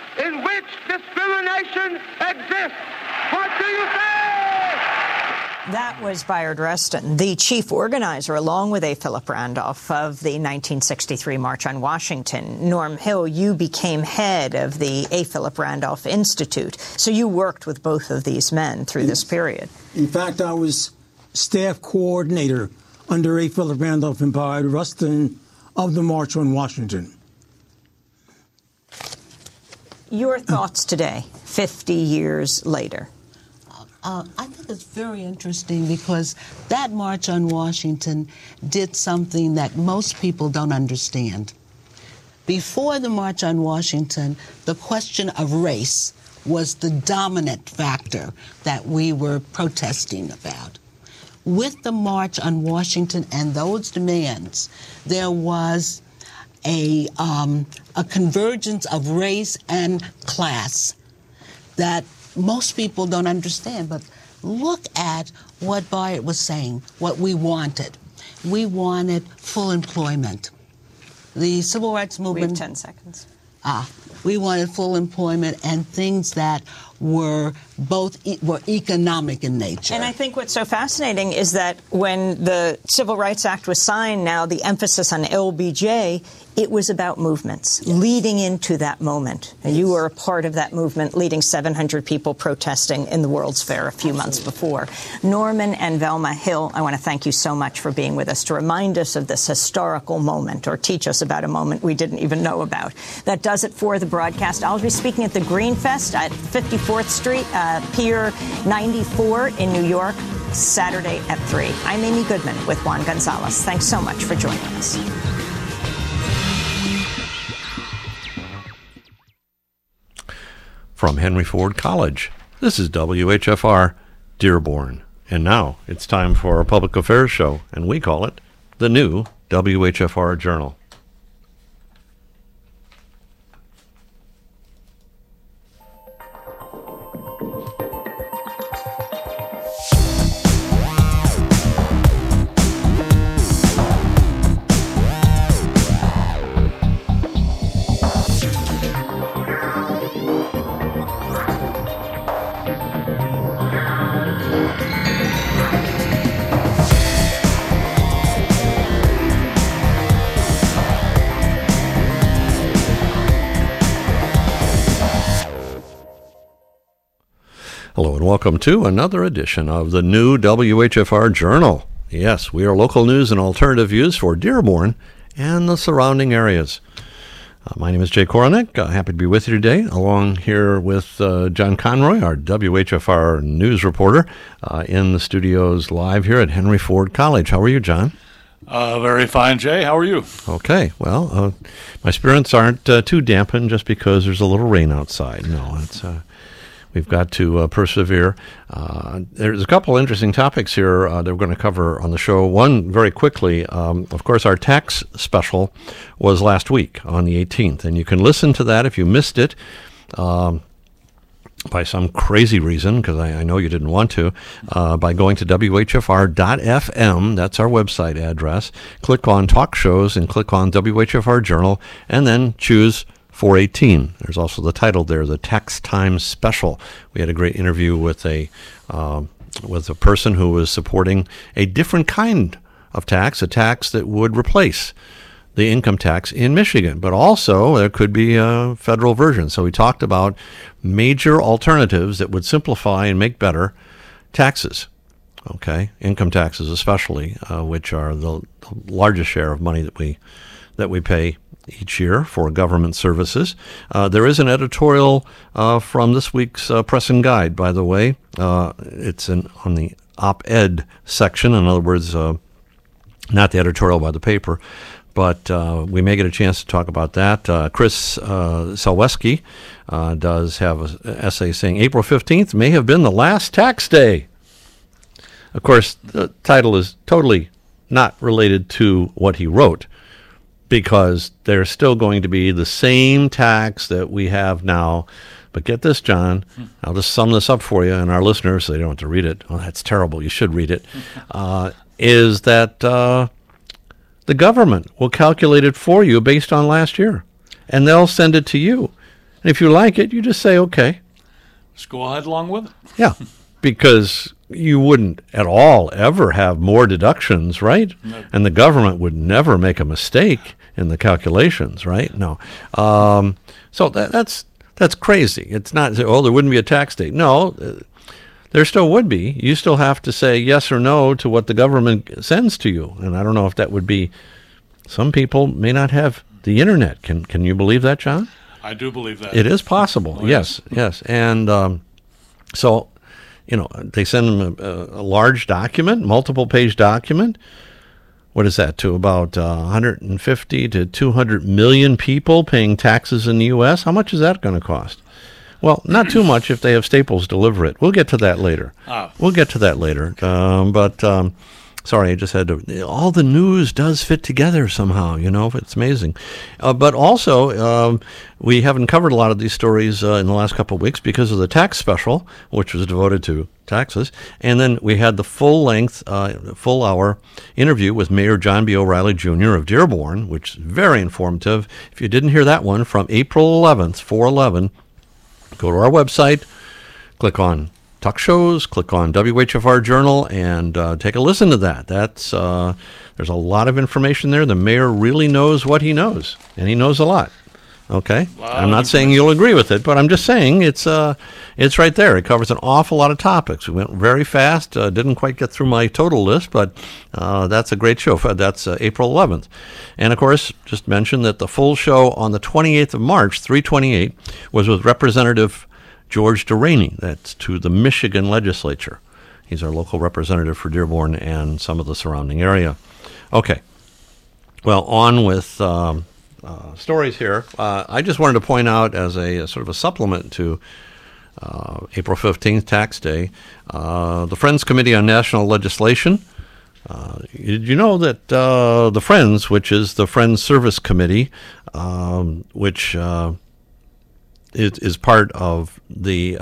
in which discrimination exists. What do you say? That was Bayard Rustin, the chief organizer, along with A. Philip Randolph, of the 1963 March on Washington. Norm Hill, you became head of the A. Philip Randolph Institute, so you worked with both of these men through this period. In fact, I was staff coordinator under A. Philip Randolph and Bayard Rustin of the March on Washington. Your thoughts today, 50 years later? I think it's very interesting because that March on Washington did something that most people don't understand. Before the March on Washington, the question of race was the dominant factor that we were protesting about. With the March on Washington and those demands, there was a convergence of race and class that most people don't understand. But look at what Bayard was saying, what we wanted. We wanted full employment. The civil rights movement... We have 10 seconds. We wanted full employment and things that were were economic in nature. And I think what's so fascinating is that when the Civil Rights Act was signed, now the emphasis on LBJ, it was about movements, yes, leading into that moment. Yes. You were a part of that movement, leading 700 people protesting in the World's Fair a few months before. Norman and Velma Hill, I want to thank you so much for being with us to remind us of this historical moment, or teach us about a moment we didn't even know about. That does it for the broadcast. I'll be speaking at the Green Fest at 54th Street, Pier 94 in New York, Saturday at 3. I'm Amy Goodman with Juan Gonzalez. Thanks so much for joining us. From Henry Ford College, this is WHFR Dearborn. And now it's time for our public affairs show, and we call it the new WHFR Journal. Hello and welcome to another edition of the new WHFR Journal. Yes, we are local news and alternative views for Dearborn and the surrounding areas. My name is Jay Koronick. Happy to be with you today, along here with John Conroy, our WHFR news reporter, in the studios live here at Henry Ford College. How are you, John? Very fine, Jay. How are you? Okay. Well, my spirits aren't too dampened just because there's a little rain outside. No, it's... We've got to persevere. There's a couple interesting topics here that we're going to cover on the show. One, very quickly, of course, our tax special was last week on the 18th, and you can listen to that if you missed it by some crazy reason, because I know you didn't want to, by going to WHFR.FM. That's our website address. Click on Talk Shows and click on WHFR Journal, and then choose 418. There's also the title there, the Tax Time Special. We had a great interview with a person who was supporting a different kind of tax, a tax that would replace the income tax in Michigan, but also there could be a federal version. So we talked about major alternatives that would simplify and make better taxes. Okay, income taxes especially, which are the largest share of money that we pay each year for government services. There is an editorial from this week's Press and Guide, by the way. It's on the op-ed section. In other words, not the editorial by the paper, but we may get a chance to talk about that. Chris Selweski does have an essay saying April 15th may have been the last tax day. Of course, the title is totally not related to what he wrote, because there's still going to be the same tax that we have now. But get this, John, I'll just sum this up for you and our listeners so they don't have to read it. Well, that's terrible. You should read it. Is that the government will calculate it for you based on last year, and they'll send it to you. And if you like it, you just say, okay. Just go ahead along with it. Yeah, because you wouldn't at all ever have more deductions, right? No. And the government would never make a mistake in the calculations, right? No. So that's crazy. It's not, oh, there wouldn't be a tax date. No, there still would be. You still have to say yes or no to what the government sends to you. And I don't know if that would be, some people may not have the internet. Can you believe that, John? I do believe that. It is possible. Oh, yes. And so, they send them a large document, multiple page document. What is that, to about 150 to 200 million people paying taxes in the U.S.? How much is that going to cost? Well, not too much if they have Staples deliver it. We'll get to that later. We'll get to that later. Sorry, I just had to. All the news does fit together somehow, it's amazing. But also, we haven't covered a lot of these stories in the last couple of weeks because of the tax special, which was devoted to taxes. And then we had the full-length, full-hour interview with Mayor John B. O'Reilly Jr. of Dearborn, which is very informative. If you didn't hear that one, from April 11th, 4/11, go to our website, click on Talk Shows, click on WHFR Journal, and take a listen to that. There's a lot of information there. The mayor really knows what he knows, and he knows a lot. Okay, I'm not saying you'll agree with it, but I'm just saying it's right there. It covers an awful lot of topics. We went very fast. Didn't quite get through my total list, but that's a great show. That's April 11th, and of course, just mention that the full show on the 28th of March, 3/28, was with Representative George Deraney. That's to the Michigan legislature. He's our local representative for Dearborn and some of the surrounding area. Okay. Well, on with stories here. I just wanted to point out, as a sort of a supplement to April 15th, Tax Day, the Friends Committee on National Legislation. Did you know that the Friends, which is the Friends Service Committee, which is part of the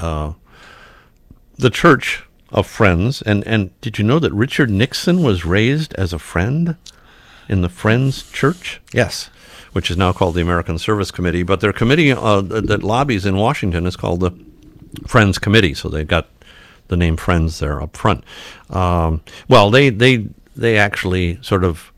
Church of Friends, and did you know that Richard Nixon was raised as a friend in the Friends Church? Yes, which is now called the American Service Committee, but their committee that lobbies in Washington is called the Friends Committee, so they've got the name Friends there up front. Well, they actually sort of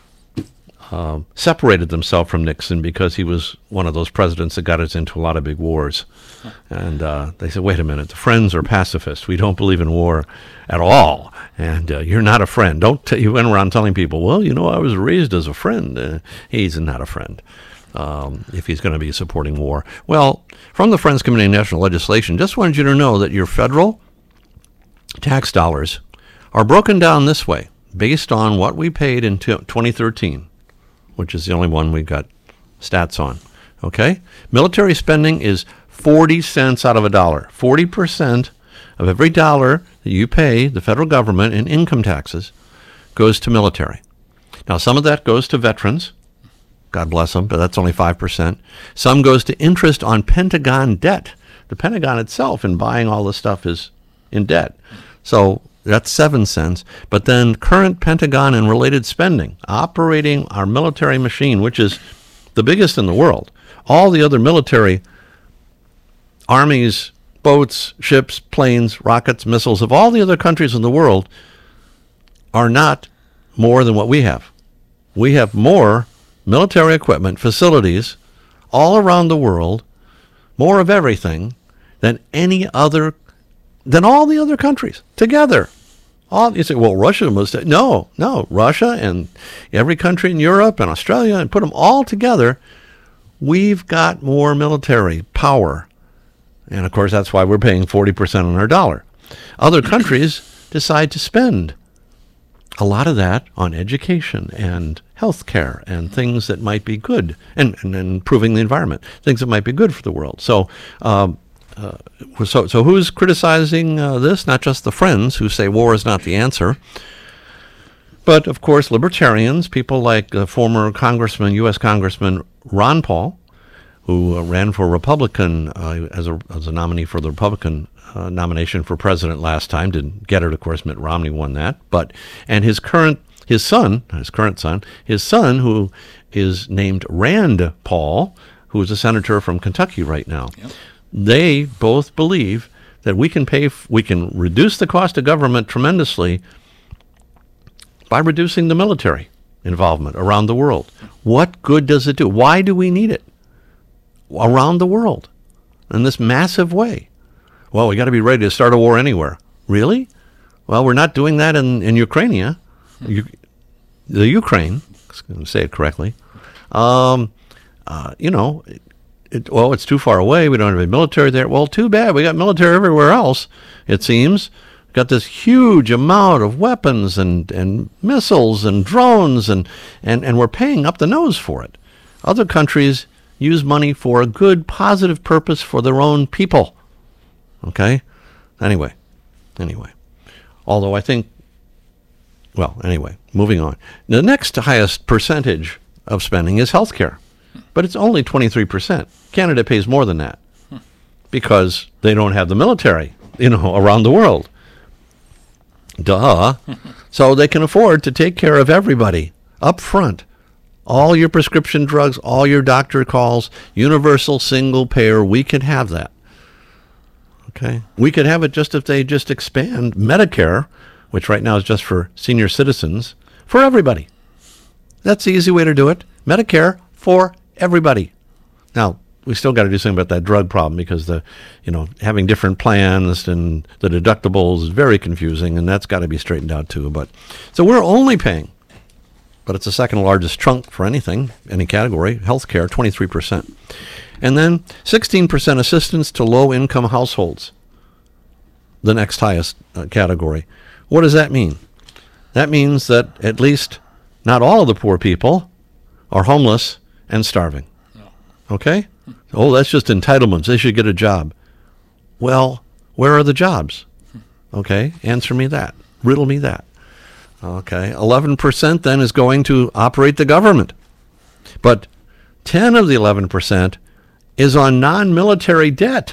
separated themselves from Nixon because he was one of those presidents that got us into a lot of big wars. And they said, wait a minute, the Friends are pacifists. We don't believe in war at all. And you're not a friend. You went around telling people, well, I was raised as a friend. He's not a friend if he's going to be supporting war. Well, from the Friends Committee on National Legislation, just wanted you to know that your federal tax dollars are broken down this way, based on what we paid in 2013. Which is the only one we got stats on, okay? Military spending is 40 cents out of a dollar. 40% of every dollar that you pay the federal government in income taxes goes to military. Now, some of that goes to veterans. God bless them, but that's only 5%. Some goes to interest on Pentagon debt. The Pentagon itself, in buying all this stuff, is in debt. So that's 7 cents. But then current Pentagon and related spending, operating our military machine, which is the biggest in the world. All the other military armies, boats, ships, planes, rockets, missiles of all the other countries in the world are not more than what we have. We have more military equipment, facilities all around the world, more of everything than all the other countries together. You say, well, Russia must. No, Russia and every country in Europe and Australia, and put them all together, we've got more military power. And of course, that's why we're paying 40% on our dollar. Other countries decide to spend a lot of that on education and health care and things that might be good, and improving the environment, things that might be good for the world. So who's criticizing this? Not just the Friends, who say war is not the answer, but of course libertarians, people like former U.S. Congressman Ron Paul, who ran for Republican as a nominee for the Republican nomination for president last time. Didn't get it, of course. Mitt Romney won that. And his current son, who is named Rand Paul, who's a senator from Kentucky right now. Yep. They both believe that we can reduce the cost of government tremendously by reducing the military involvement around the world. What good does it do? Why do we need it around the world in this massive way? Well, we got to be ready to start a war anywhere. Really? Well, we're not doing that in Ukraine. The Ukraine, I'm going to say it correctly. It's too far away. We don't have any military there. Well, too bad. We got military everywhere else, it seems. Got this huge amount of weapons and missiles and drones, and we're paying up the nose for it. Other countries use money for a good, positive purpose for their own people. Okay? Anyway. Although I think, moving on. The next highest percentage of spending is healthcare, but it's only 23%. Canada pays more than that because they don't have the military, around the world. Duh. So they can afford to take care of everybody up front. All your prescription drugs, all your doctor calls, universal single payer, we could have that. Okay? We could have it just if they just expand Medicare, which right now is just for senior citizens, for everybody. That's the easy way to do it. Medicare for everybody. Now, we still got to do something about that drug problem because having different plans and the deductibles is very confusing, and that's got to be straightened out too. So we're only paying, but it's the second largest chunk for any category, healthcare, 23%. And then 16% assistance to low-income households, the next highest category. What does that mean? That means that at least not all of the poor people are homeless and starving. Okay? Oh, that's just entitlements. They should get a job. Well, where are the jobs? Okay, answer me that. Riddle me that. Okay, 11% then is going to operate the government. But 10 of the 11% is on non-military debt.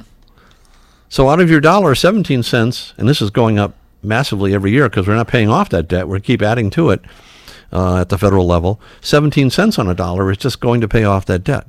So out of your dollar, 17 cents, and this is going up massively every year because we're not paying off that debt. We keep adding to it at the federal level. 17 cents on a dollar is just going to pay off that debt.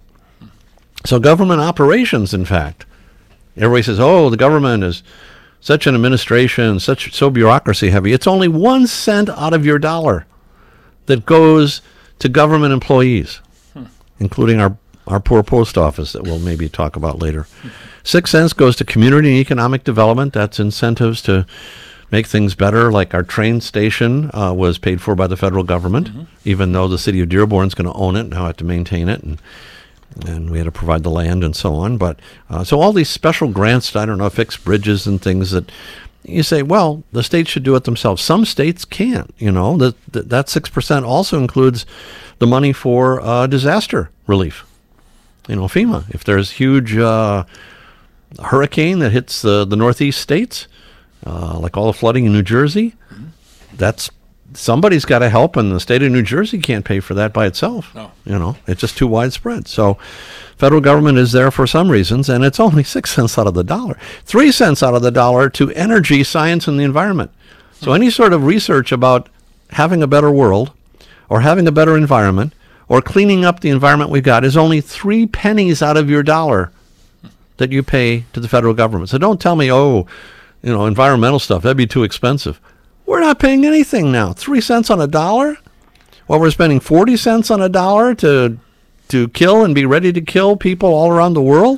So government operations, in fact, everybody says, oh, the government is such an administration, so bureaucracy heavy. It's only 1 cent out of your dollar that goes to government employees, including our poor post office that we'll maybe talk about later. 6 cents goes to community and economic development. That's incentives to make things better, like our train station was paid for by the federal government, even though the city of Dearborn is going to own it and now have to maintain it, and we had to provide the land and so on. But so all these special grants, I don't know, fix bridges and things that you say, well, the states should do it themselves. Some states can't, that 6% also includes the money for disaster relief. FEMA, if there's huge hurricane that hits the northeast states, like all the flooding in New Jersey, somebody's got to help, and the state of New Jersey can't pay for that by itself. No. It's just too widespread. So federal government is there for some reasons, and it's only 6 cents out of the dollar. 3 cents out of the dollar to energy, science, and the environment. So any sort of research about having a better world or having a better environment or cleaning up the environment we've got is only 3 pennies out of your dollar that you pay to the federal government. So don't tell me, environmental stuff, that'd be too expensive. We're not paying anything now. 3 cents on a dollar? While we're spending 40 cents on a dollar to kill and be ready to kill people all around the world?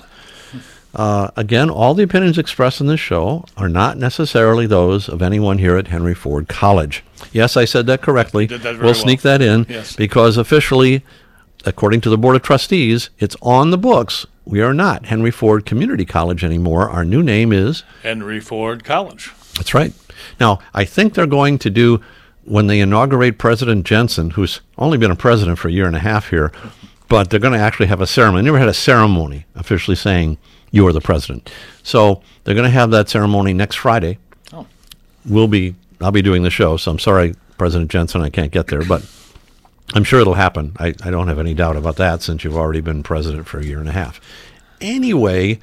Again, all the opinions expressed in this show are not necessarily those of anyone here at Henry Ford College. Yes, I said that correctly. You did that very we'll sneak that in because officially, according to the Board of Trustees, it's on the books. We are not Henry Ford Community College anymore. Our new name is Henry Ford College. That's right. Now, I think they're going to do, when they inaugurate President Jensen, who's only been a president for a year and a half here, but they're going to actually have a ceremony. They never had a ceremony officially saying you are the president. So they're going to have that ceremony next Friday. Oh. I'll be doing the show, so I'm sorry, President Jensen, I can't get there, but I'm sure it'll happen. I don't have any doubt about that since you've already been president for a year and a half. Anyway,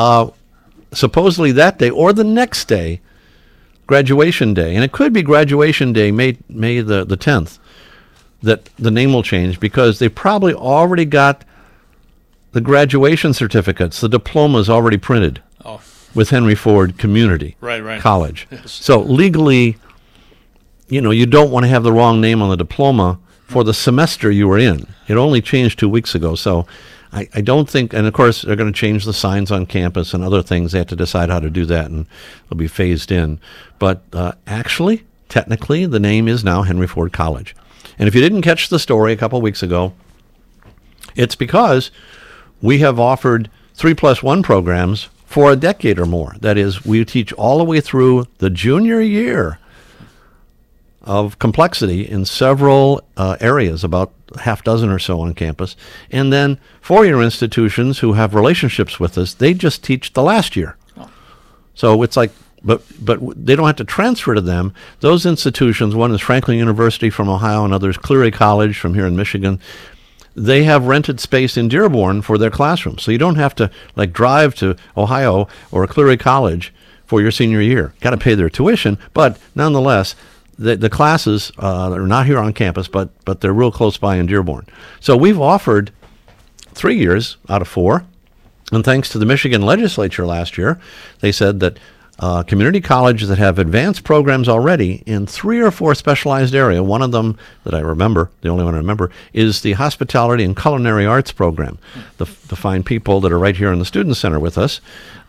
supposedly that day or the next day, graduation day, and it could be graduation day, May the 10th, that the name will change because they probably already got the graduation certificates, the diplomas already printed Oh, with Henry Ford Community right. College. Yes. So legally, you don't want to have the wrong name on the diploma for the semester you were in. It only changed 2 weeks ago. So I don't think, and of course they're going to change the signs on campus and other things. They have to decide how to do that, and it'll be phased in. But actually, technically, the name is now Henry Ford College. And if you didn't catch the story a couple of weeks ago, it's because we have offered 3+1 programs for a decade or more. That is, we teach all the way through the junior year of complexity in several areas, about half dozen or so on campus. And then four-year institutions who have relationships with us, they just teach the last year. So it's like, but they don't have to transfer to them. Those institutions, one is Franklin University from Ohio, and others Cleary College from here in Michigan. They have rented space in Dearborn for their classrooms. So you don't have to drive to Ohio or Cleary College for your senior year. Got to pay their tuition, but nonetheless, the classes are not here on campus, but they're real close by in Dearborn. So we've offered 3 years out of 4, and thanks to the Michigan legislature last year, they said that community colleges that have advanced programs already in 3 or 4 specialized areas, one of them that I remember, the only one I remember, is the Hospitality and Culinary Arts program. The fine people that are right here in the Student Center with us,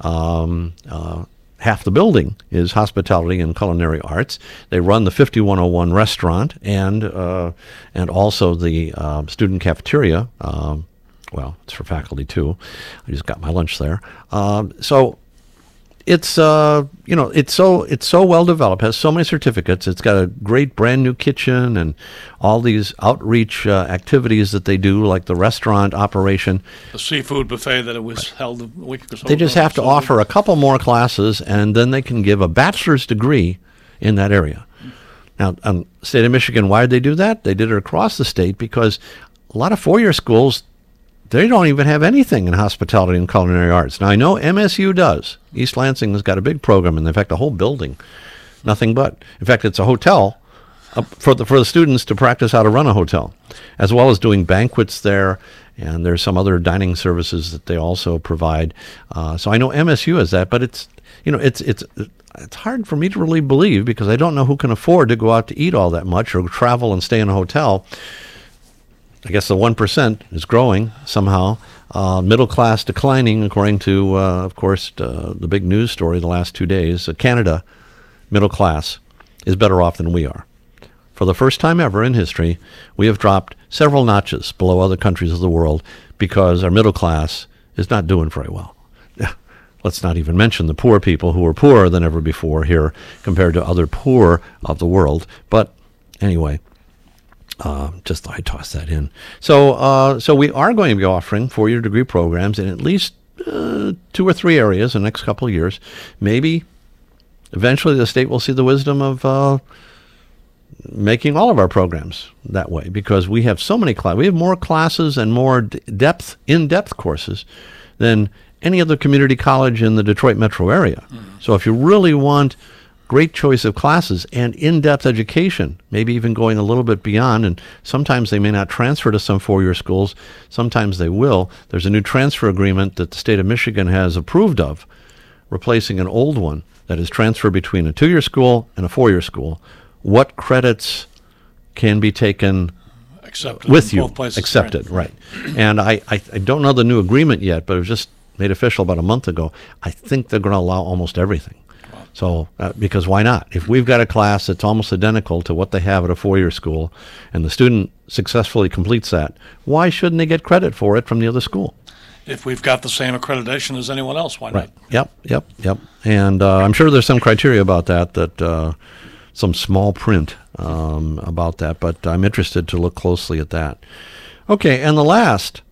half the building is Hospitality and Culinary Arts. They run the 5101 restaurant and also the student cafeteria. Well, it's for faculty too. I just got my lunch there. So it's it's so well developed, has so many certificates. It's got a great brand new kitchen and all these outreach activities that they do, like the restaurant operation. The seafood buffet that it was held a week or so They just ago. have to offer a couple more classes, and then they can give a bachelor's degree in that area. Now, state of Michigan, why did they do that? They did it across the state because a lot of four-year schools, they don't even have anything in hospitality and culinary arts. Now, I know MSU does. East Lansing has got a big program, and in fact, a whole building, nothing but. In fact, it's a hotel for the students to practice how to run a hotel, as well as doing banquets there, and there's some other dining services that they also provide. So I know MSU has that, but it's hard for me to really believe because I don't know who can afford to go out to eat all that much or travel and stay in a hotel. I guess the 1% is growing somehow. Middle class declining, according to, of course, the big news story the last 2 days. Canada, middle class, is better off than we are. For the first time ever in history, we have dropped several notches below other countries of the world because our middle class is not doing very well. Let's not even mention the poor people who are poorer than ever before here compared to other poor of the world. But anyway, just thought I'd toss that in. So we are going to be offering four-year degree programs in at least 2 or 3 areas in the next couple of years. Maybe eventually the state will see the wisdom of making all of our programs that way because we have so many classes. We have more classes and more in-depth courses than any other community college in the Detroit metro area. So if you really want great choice of classes and in-depth education, maybe even going a little bit beyond, and sometimes they may not transfer to some four-year schools, sometimes they will. There's a new transfer agreement that the state of Michigan has approved of, replacing an old one that is transfer between a 2-year school and a 4-year school. What credits can be taken accepted with in you? both places, Accepted, right. And I don't know the new agreement yet, but it was just made official about a month ago. I think they're going to allow almost everything. So, because why not? If we've got a class that's almost identical to what they have at a 4-year school, and the student successfully completes that, why shouldn't they get credit for it from the other school? If we've got the same accreditation as anyone else, why not? Right. Yep. And I'm sure there's some criteria about that some small print about that, but I'm interested to look closely at that. Okay, and the last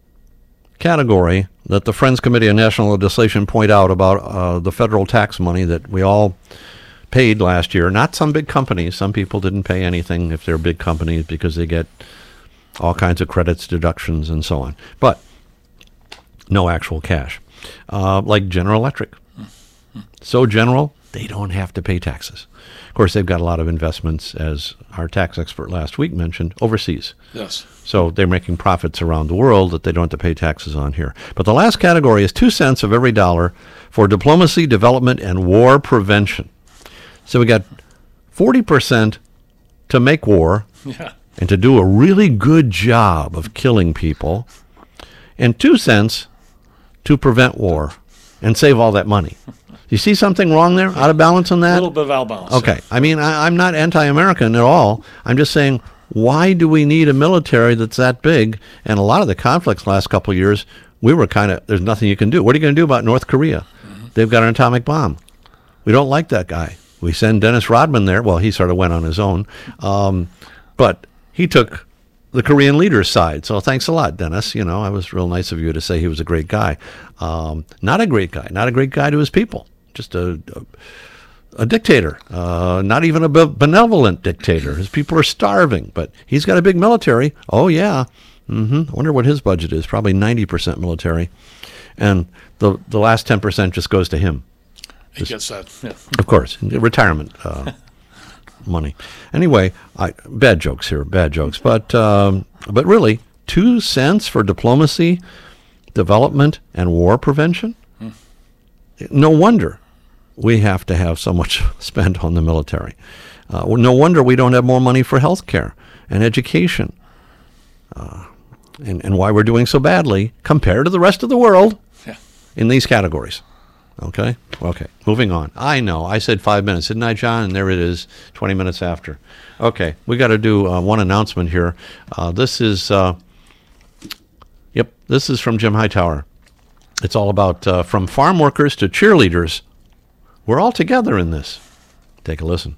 category that the Friends Committee on National Legislation point out about the federal tax money that we all paid last year. Not some big companies. Some people didn't pay anything if they're big companies because they get all kinds of credits, deductions, and so on. But no actual cash. Like General Electric. So general, they don't have to pay taxes. Of course, they've got a lot of investments, as our tax expert last week mentioned, overseas. Yes. So they're making profits around the world that they don't have to pay taxes on here. But the last category is 2 cents of every dollar for diplomacy, development, and war prevention. So we got 40% to make war and to do a really good job of killing people, and 2 cents to prevent war and save all that money. You see something wrong there? Out of balance on that? A little bit of out of balance. Okay. I mean, I'm not anti-American at all. I'm just saying, why do we need a military that's that big? And a lot of the conflicts last couple of years, we were kind of, there's nothing you can do. What are you going to do about North Korea? They've got an atomic bomb. We don't like that guy. We send Dennis Rodman there. Well, he sort of went on his own. But he took the Korean leader's side. So thanks a lot, Dennis. You know, it was real nice of you to say he was a great guy. Not a great guy. Not a great guy to his people. Just a dictator. Not even a benevolent dictator. His people are starving. But he's got a big military. Oh, yeah. I wonder what his budget is. Probably 90% military. And the last 10% just goes to him. He gets that, yeah. Of course. Retirement money. Anyway, bad jokes here, bad jokes. But really, 2 cents for diplomacy, development, and war prevention? No wonder we have to have so much spent on the military. No wonder we don't have more money for health care and education. And why we're doing so badly compared to the rest of the world in these categories. Okay, moving on. I know, I said 5 minutes, didn't I, John? And there it is, 20 minutes after. Okay, we got to do one announcement here. This is from Jim Hightower. It's all about from farm workers to cheerleaders. We're all together in this. Take a listen.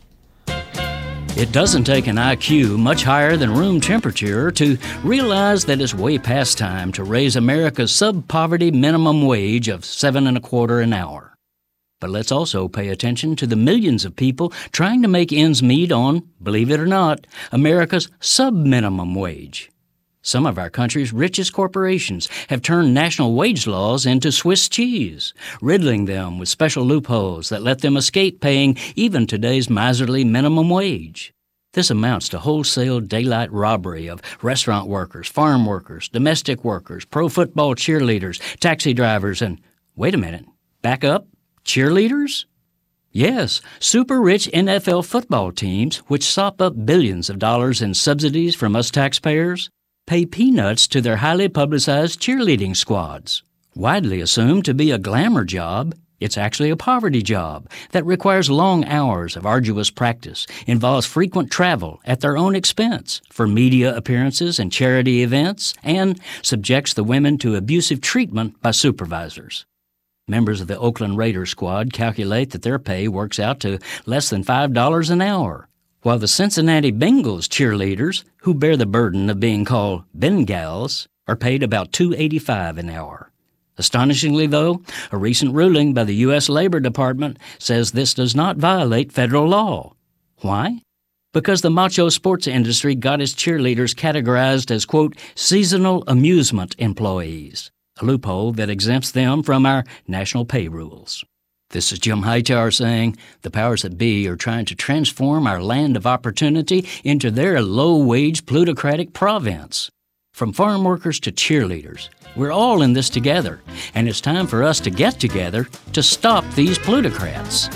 It doesn't take an IQ much higher than room temperature to realize that it's way past time to raise America's sub-poverty minimum wage of $7.25 an hour. But let's also pay attention to the millions of people trying to make ends meet on, believe it or not, America's sub-minimum wage. Some of our country's richest corporations have turned national wage laws into Swiss cheese, riddling them with special loopholes that let them escape paying even today's miserly minimum wage. This amounts to wholesale daylight robbery of restaurant workers, farm workers, domestic workers, pro football cheerleaders, taxi drivers, and, wait a minute, back up, cheerleaders? Yes, super-rich NFL football teams, which sop up billions of dollars in subsidies from us taxpayers, pay peanuts to their highly publicized cheerleading squads. Widely assumed to be a glamour job, it's actually a poverty job that requires long hours of arduous practice, involves frequent travel at their own expense for media appearances and charity events, and subjects the women to abusive treatment by supervisors. Members of the Oakland Raiders squad calculate that their pay works out to less than $5 an hour, while the Cincinnati Bengals cheerleaders, who bear the burden of being called Bengals, are paid about $2.85 an hour. Astonishingly, though, a recent ruling by the U.S. Labor Department says this does not violate federal law. Why? Because the macho sports industry got its cheerleaders categorized as, quote, seasonal amusement employees, a loophole that exempts them from our national pay rules. This is Jim Hightower saying the powers that be are trying to transform our land of opportunity into their low-wage plutocratic province. From farm workers to cheerleaders, we're all in this together, and it's time for us to get together to stop these plutocrats.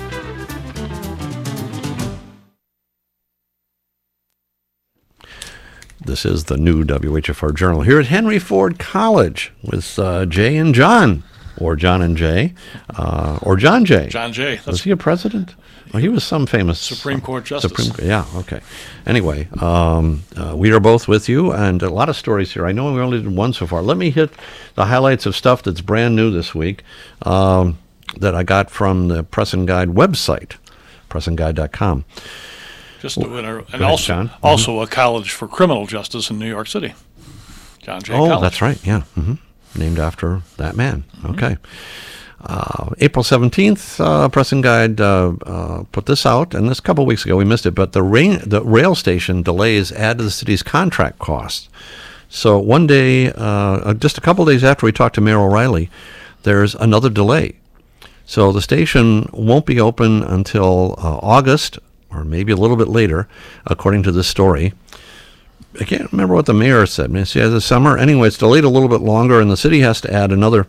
This is the new WHFR Journal here at Henry Ford College with Jay and John. Or John and Jay, or John Jay. John Jay. Was he a president? Well, he was some famous Supreme Court justice. Yeah, okay. Anyway, we are both with you, and a lot of stories here. I know we only did one so far. Let me hit the highlights of stuff that's brand new this week that I got from the Press and Guide website, pressandguide.com. Just and also a college for criminal justice in New York City. John Jay College. Oh, that's right, yeah. Named after that man. Okay. April 17th, Press and Guide put this out, and this a couple of weeks ago we missed it, but the rail station delays add to the city's contract costs. So one day, just a couple of days after we talked to Mayor O'Reilly, there's another delay. So the station won't be open until August, or maybe a little bit later, according to this story. I can't remember what the mayor said. Maybe this summer. Anyway, it's delayed a little bit longer, and the city has to add another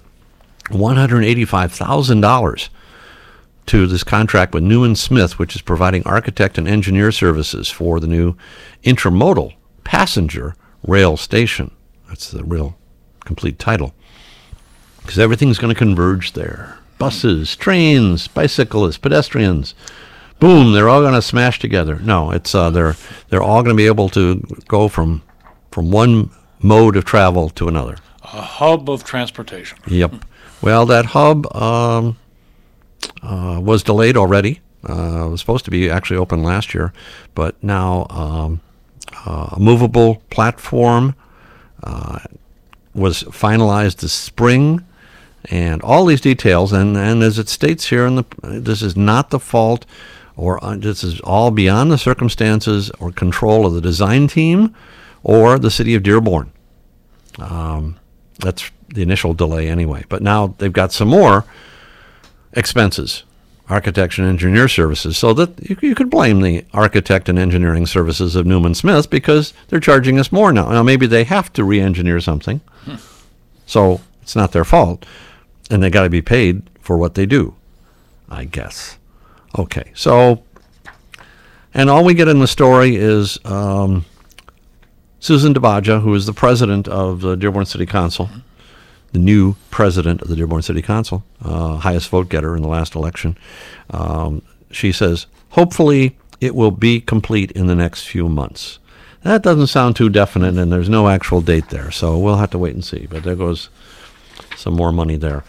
$185,000 to this contract with Newman Smith, which is providing architect and engineer services for the new intermodal passenger rail station. That's the real complete title. Because everything's going to converge there. Buses, trains, bicyclists, pedestrians. Boom, they're all going to smash together. No, it's they're all going to be able to go from one mode of travel to another. A hub of transportation. Yep. Well, that hub was delayed already. It was supposed to be actually open last year, but now a movable platform was finalized this spring, and all these details. And as it states here, this is not the fault, or this is all beyond the circumstances or control of the design team or the city of Dearborn. That's the initial delay anyway. But now they've got some more expenses, architecture and engineer services, so that you could blame the architect and engineering services of Newman Smith because they're charging us more now. Now, maybe they have to re-engineer something, so it's not their fault, and they got to be paid for what they do, I guess. Okay, so, and all we get in the story is Susan DeBaja, who is the president of the Dearborn City Council, the new president of the Dearborn City Council, highest vote getter in the last election. She says, hopefully it will be complete in the next few months. That doesn't sound too definite, and there's no actual date there, so we'll have to wait and see. But there goes some more money there.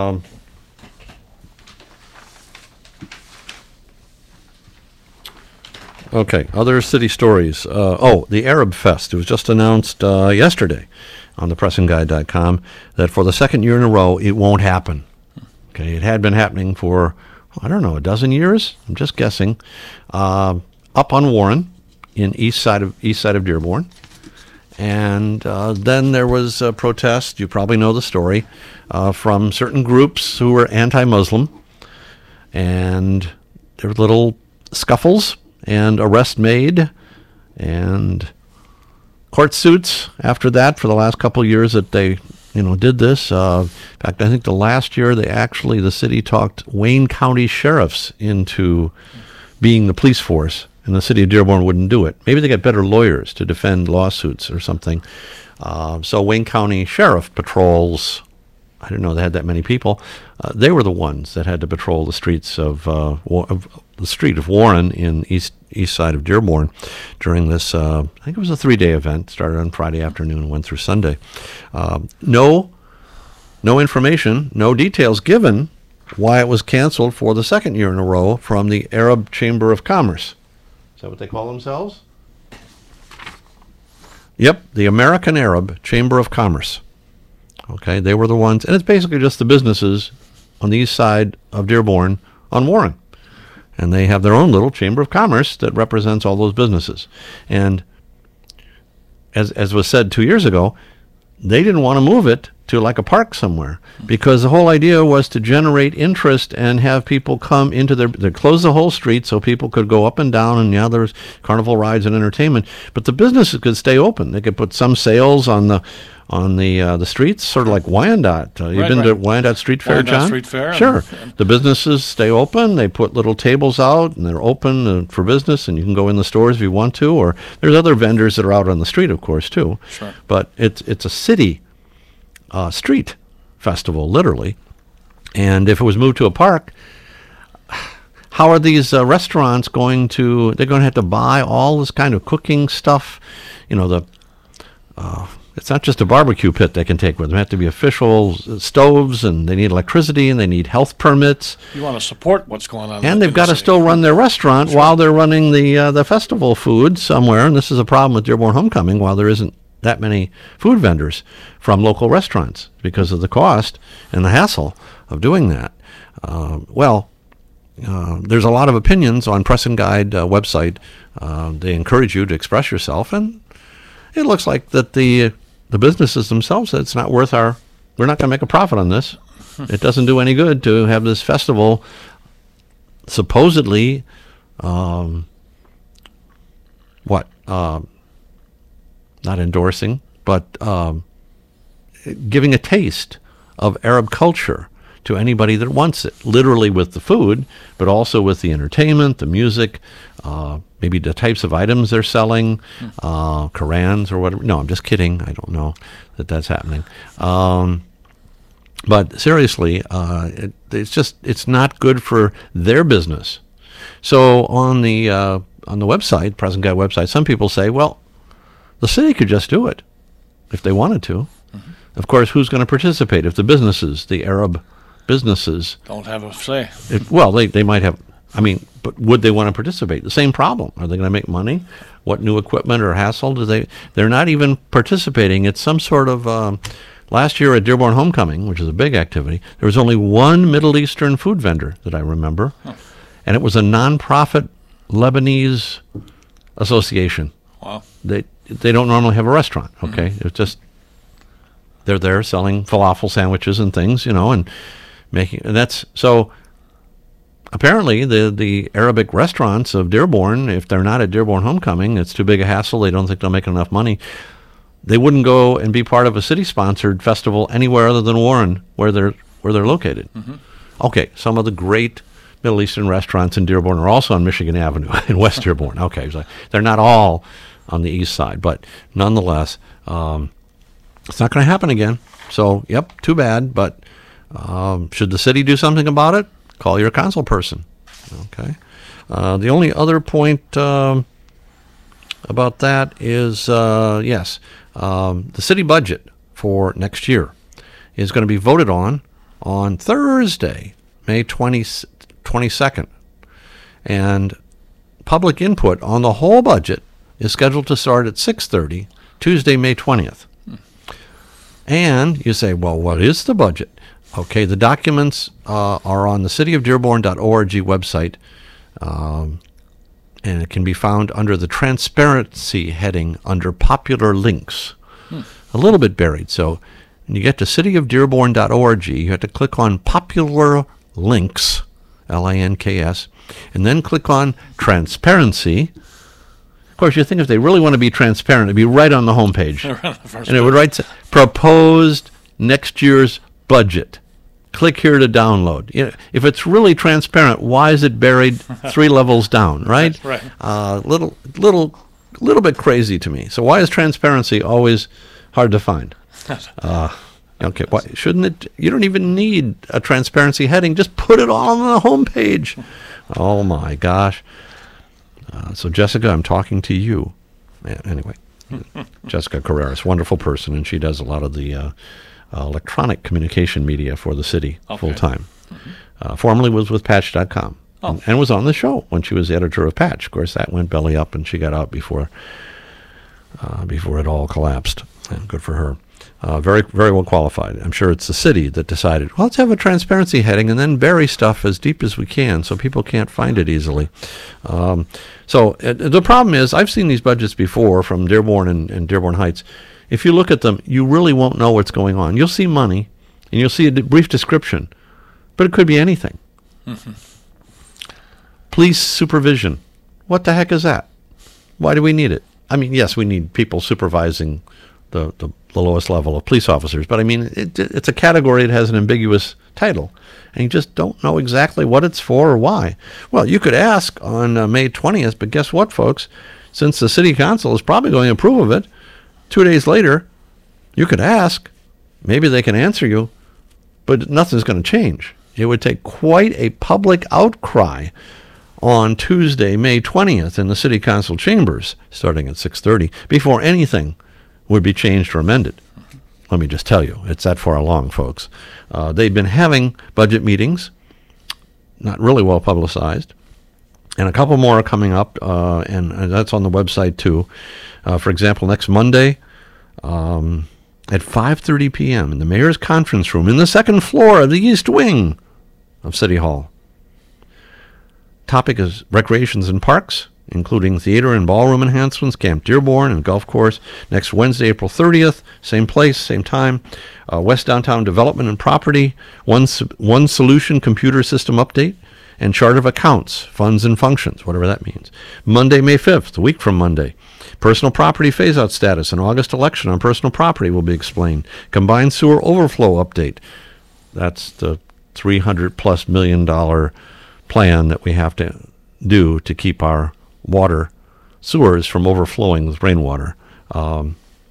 Okay, other city stories. The Arab Fest. It was just announced yesterday on thepressandguide.com that for the second year in a row, it won't happen. Okay, it had been happening for, I don't know, a dozen years? I'm just guessing. Up on Warren, in east side of Dearborn. And then there was a protest, you probably know the story, from certain groups who were anti-Muslim. And there were little scuffles and arrest made and court suits after that for the last couple of years that they did this. In fact, I think the last year the city talked Wayne County sheriffs into being the police force, and the city of Dearborn wouldn't do it. Maybe they got better lawyers to defend lawsuits or something. So Wayne County sheriff patrols, I didn't know they had that many people. They were the ones that had to patrol the streets of the street of Warren in east side of Dearborn during this, I think it was a 3-day event, started on Friday afternoon and went through Sunday. No information, no details given why it was canceled for the second year in a row from the Arab Chamber of Commerce. Is that what they call themselves? Yep, the American Arab Chamber of Commerce. Okay, they were the ones, and it's basically just the businesses on the east side of Dearborn on Warren. And they have their own little Chamber of Commerce that represents all those businesses. And as was said 2 years ago, they didn't want to move it to like a park somewhere because the whole idea was to generate interest and have people come into they close the whole street so people could go up and down, and there's carnival rides and entertainment, but the businesses could stay open. They could put some sales on the streets, sort of like Wyandotte. You've been to Wyandotte Street Fair, John? Street Fair. Sure. The businesses stay open. They put little tables out, and they're open for business, and you can go in the stores if you want to. Or there's other vendors that are out on the street, of course, too. Sure. But it's a city street festival, literally. And if it was moved to a park, how are these restaurants they're going to have to buy all this kind of cooking stuff? It's not just a barbecue pit they can take with them. They have to be official stoves, and they need electricity, and they need health permits. You want to support what's going on. And they've got to still run their restaurant while they're running the festival food somewhere. And this is a problem with Dearborn Homecoming, while there isn't that many food vendors from local restaurants because of the cost and the hassle of doing that. There's a lot of opinions on Press and Guide website. They encourage you to express yourself, and it looks like that the businesses themselves said it's not worth our we're not going to make a profit on this. It doesn't do any good to have this festival supposedly, not endorsing, but giving a taste of Arab culture to anybody that wants it, literally with the food, but also with the entertainment, the music, maybe the types of items they're selling, Qurans or whatever. No, I'm just kidding. I don't know that that's happening. But seriously, it's not good for their business. So on the website, Present Guide website, some people say, well, the city could just do it if they wanted to. Mm-hmm. Of course, who's going to participate? If the businesses, the Arab businesses, don't have a say. They might have. I mean, but would they want to participate? The same problem. Are they going to make money? What new equipment or hassle do they? They're not even participating. It's some sort of. Last year at Dearborn Homecoming, which is a big activity, there was only one Middle Eastern food vendor that I remember, and it was a non-profit Lebanese association. Wow. They don't normally have a restaurant. Okay, It's just they're there selling falafel sandwiches and things, and making. And that's so. Apparently, the Arabic restaurants of Dearborn, if they're not at Dearborn Homecoming, it's too big a hassle. They don't think they'll make enough money. They wouldn't go and be part of a city-sponsored festival anywhere other than Warren, where they're located. Mm-hmm. Okay, some of the great Middle Eastern restaurants in Dearborn are also on Michigan Avenue in West Dearborn. Okay, so they're not all on the east side, but nonetheless, it's not going to happen again. So, yep, too bad. But should the city do something about it? Call your council person. Okay. The only other point about that is, yes. The city budget for next year is going to be voted on Thursday, May 22nd. And public input on the whole budget is scheduled to start at 6:30, Tuesday, May 20th. And you say, well, what is the budget? Okay, the documents are on the cityofdearborn.org website. And it can be found under the transparency heading under popular links. A little bit buried. So when you get to cityofdearborn.org, you have to click on popular links, LINKS, and then click on transparency. Of course, you think if they really want to be transparent, it'd be right on the homepage. And it would write proposed next year's budget. Click here to download. If it's really transparent, why is it buried 3 levels down, right? Right. Little bit crazy to me. So why is transparency always hard to find? Okay, why shouldn't it? You don't even need a transparency heading. Just put it all on the homepage. Oh my gosh. So Jessica, I'm talking to you. Anyway, Jessica Carreras, wonderful person, and she does a lot of the electronic communication media for the city full time. Mm-hmm. Formerly was with Patch.com and was on the show when she was the editor of Patch. Of course, that went belly up, and she got out before it all collapsed. And good for her. Very, very well qualified. I'm sure it's the city that decided, well, let's have a transparency heading and then bury stuff as deep as we can so people can't find it easily. So the problem is, I've seen these budgets before from Dearborn and Dearborn Heights. If you look at them, you really won't know what's going on. You'll see money, and you'll see a brief description, but it could be anything. Mm-hmm. Police supervision. What the heck is that? Why do we need it? I mean, yes, we need people supervising the lowest level of police officers, but I mean, it's a category that has an ambiguous title, and you just don't know exactly what it's for or why. Well, you could ask on May 20th, but guess what, folks? Since the city council is probably going to approve of it, 2 days later, you could ask. Maybe they can answer you, but nothing's going to change. It would take quite a public outcry on Tuesday, May 20th, in the city council chambers, starting at 6:30, before anything would be changed or amended. Let me just tell you, it's that far along, folks. They've been having budget meetings, not really well publicized, and a couple more are coming up, and that's on the website too. For example, next Monday at 5:30 p.m. in the mayor's conference room in the second floor of the East Wing of City Hall. Topic is recreations and parks, including theater and ballroom enhancements, Camp Dearborn and golf course. Next Wednesday, April 30th, same place, same time. West Downtown Development and Property, One Solution Computer System Update, and Chart of Accounts, Funds and Functions, whatever that means. Monday, May 5th, a week from Monday. Personal property phase-out status and August election on personal property will be explained. Combined sewer overflow update. That's the $300+ million plan that we have to do to keep our water sewers from overflowing with rainwater. And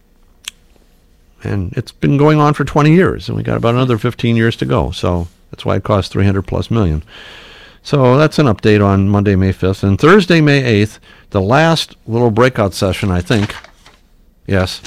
it's been going on for 20 years, and we got about another 15 years to go. So that's why it costs $300+ million. So that's an update on Monday, May 5th. And Thursday, May 8th, the last little breakout session, I think, yes,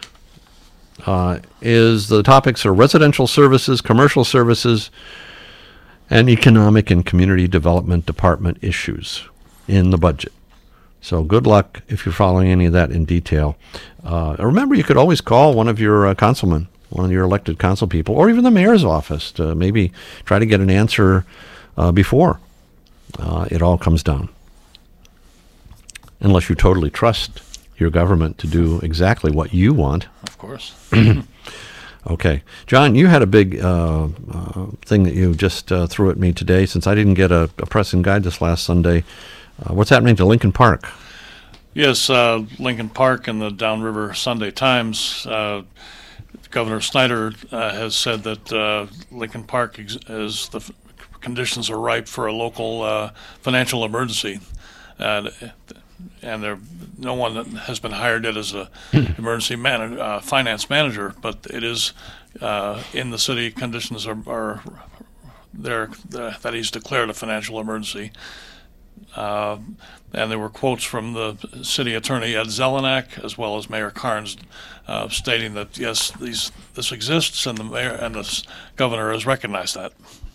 is the topics are residential services, commercial services, and economic and community development department issues in the budget. So good luck if you're following any of that in detail. Remember, you could always call one of your councilmen, one of your elected council people, or even the mayor's office to maybe try to get an answer before it all comes down. Unless you totally trust your government to do exactly what you want. Of course. Okay. John, you had a big thing that you just threw at me today, since I didn't get a pressing guide this last Sunday. What's happening to Lincoln Park? Yes, Lincoln Park and the Downriver Sunday Times. Governor Snyder has said that Lincoln Park is the conditions are ripe for a local financial emergency, and no one has been hired yet as a emergency finance manager, but it is in the city. Conditions are there that he's declared a financial emergency. And there were quotes from the city attorney Ed Zelenak as well as Mayor Carnes stating that yes, this exists, and the mayor and the governor has recognized that.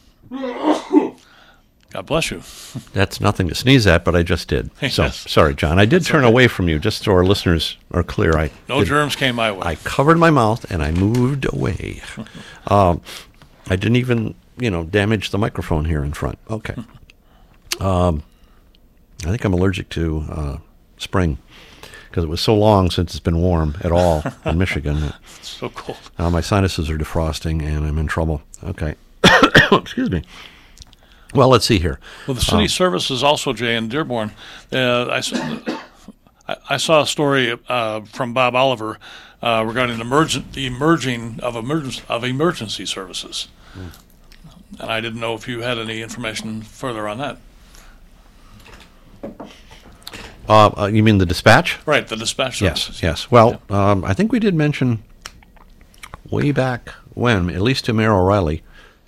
God bless you. That's nothing to sneeze at, but I just did. So Yes. sorry, John. I did turn away from you, just so our listeners are clear. No germs came my way. I covered my mouth and I moved away. I didn't even, damage the microphone here in front. Okay. I think I'm allergic to spring because it was so long since it's been warm at all in Michigan. It's so cold. My sinuses are defrosting and I'm in trouble. Okay. Excuse me. Well, let's see here. Well, the city services also, Jay, in Dearborn. I saw a story from Bob Oliver regarding the emerging of emergency services, and I didn't know if you had any information further on that. You mean the dispatch? Right, the dispatch services. Yes. Well, I think we did mention way back when, at least to Mayor O'Reilly,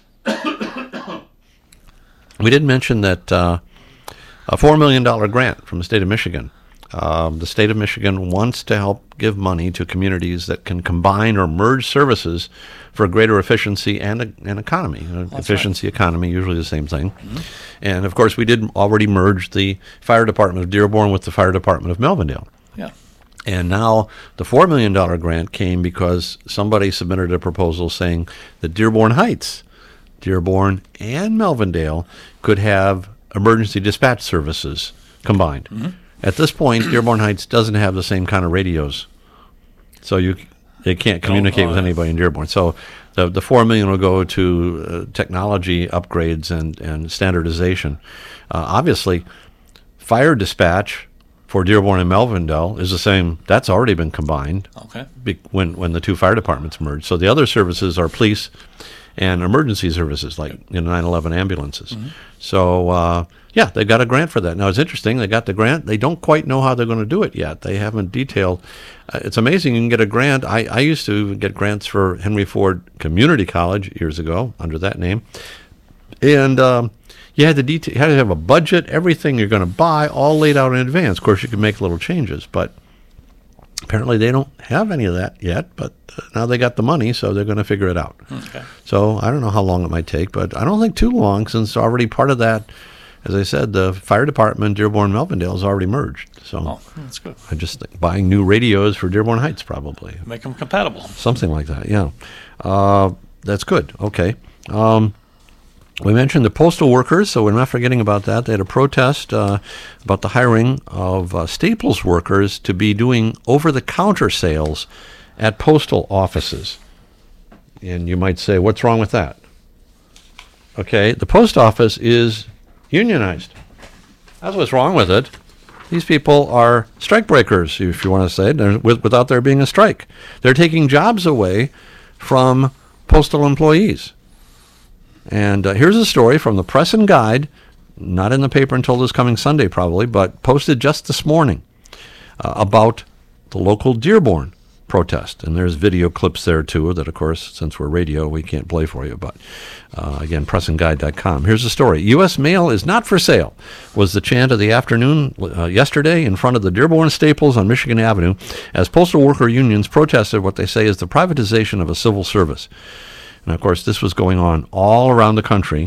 we did mention that a $4 million grant from the state of Michigan. The state of Michigan wants to help give money to communities that can combine or merge services for greater efficiency and economy. Efficiency, right. Economy, usually the same thing. Mm-hmm. And, of course, we did already merge the fire department of Dearborn with the fire department of Melvindale. Yeah. And now the $4 million grant came because somebody submitted a proposal saying that Dearborn Heights, Dearborn and Melvindale could have emergency dispatch services combined. Mm-hmm. At this point, Dearborn Heights doesn't have the same kind of radios, so they can't communicate with anybody in Dearborn. So the $4 million will go to technology upgrades and standardization. Obviously, fire dispatch for Dearborn and Melvindale is the same. That's already been combined. Okay. When the two fire departments merged. So the other services are police and emergency services, like 9/11 ambulances. Mm-hmm. So, they got a grant for that. Now, it's interesting. They got the grant. They don't quite know how they're going to do it yet. They haven't detailed. It's amazing you can get a grant. I used to get grants for Henry Ford Community College years ago under that name. And you had you had to have a budget, everything you're going to buy, all laid out in advance. Of course, you can make little changes, but apparently they don't have any of that yet, but now they got the money, so they're going to figure it out. Okay. So I don't know how long it might take, but I don't think too long, since already part of that, as I said, the fire department, Dearborn, Melvindale, is already merged. So that's good. I just think buying new radios for Dearborn Heights, probably. Make them compatible. Something like that, yeah. That's good. Okay. We mentioned the postal workers, so we're not forgetting about that. They had a protest about the hiring of Staples workers to be doing over-the-counter sales at postal offices. And you might say, what's wrong with that? Okay, the post office is unionized. That's what's wrong with it. These people are strike breakers, if you want to say it, without there being a strike. They're taking jobs away from postal employees. And here's a story from the Press and Guide, not in the paper until this coming Sunday probably, but posted just this morning about the local Dearborn protest. And there's video clips there too that, of course, since we're radio, we can't play for you. But again, pressandguide.com. Here's the story. U.S. mail is not for sale was the chant of the afternoon yesterday in front of the Dearborn Staples on Michigan Avenue as postal worker unions protested what they say is the privatization of a civil service. And, of course, this was going on all around the country,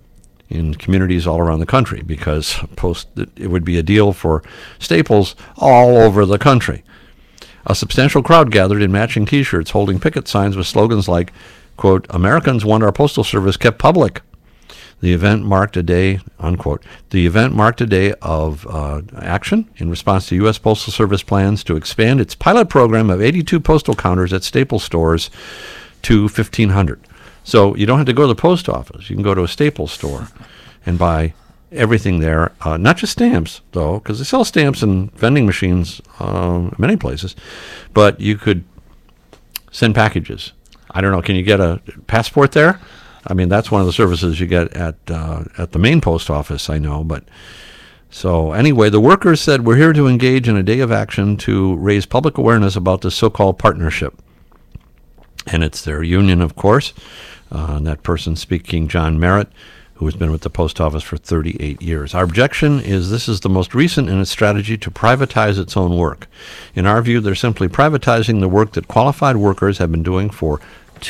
in communities all around the country, because it would be a deal for Staples all over the country. A substantial crowd gathered in matching T-shirts holding picket signs with slogans like, quote, "Americans want our postal service kept public." The event marked a day, unquote. The event marked a day of action in response to U.S. Postal Service plans to expand its pilot program of 82 postal counters at Staples stores to 1,500. So you don't have to go to the post office. You can go to a Staples store and buy everything there. Not just stamps, though, because they sell stamps and vending machines many places. But you could send packages. I don't know. Can you get a passport there? I mean, that's one of the services you get at the main post office, I know. But so anyway, the workers said, we're here to engage in a day of action to raise public awareness about this so-called partnership. And it's their union, of course. And that person speaking, John Merritt, who has been with the post office for 38 years. Our objection is this is the most recent in its strategy to privatize its own work. In our view, they're simply privatizing the work that qualified workers have been doing for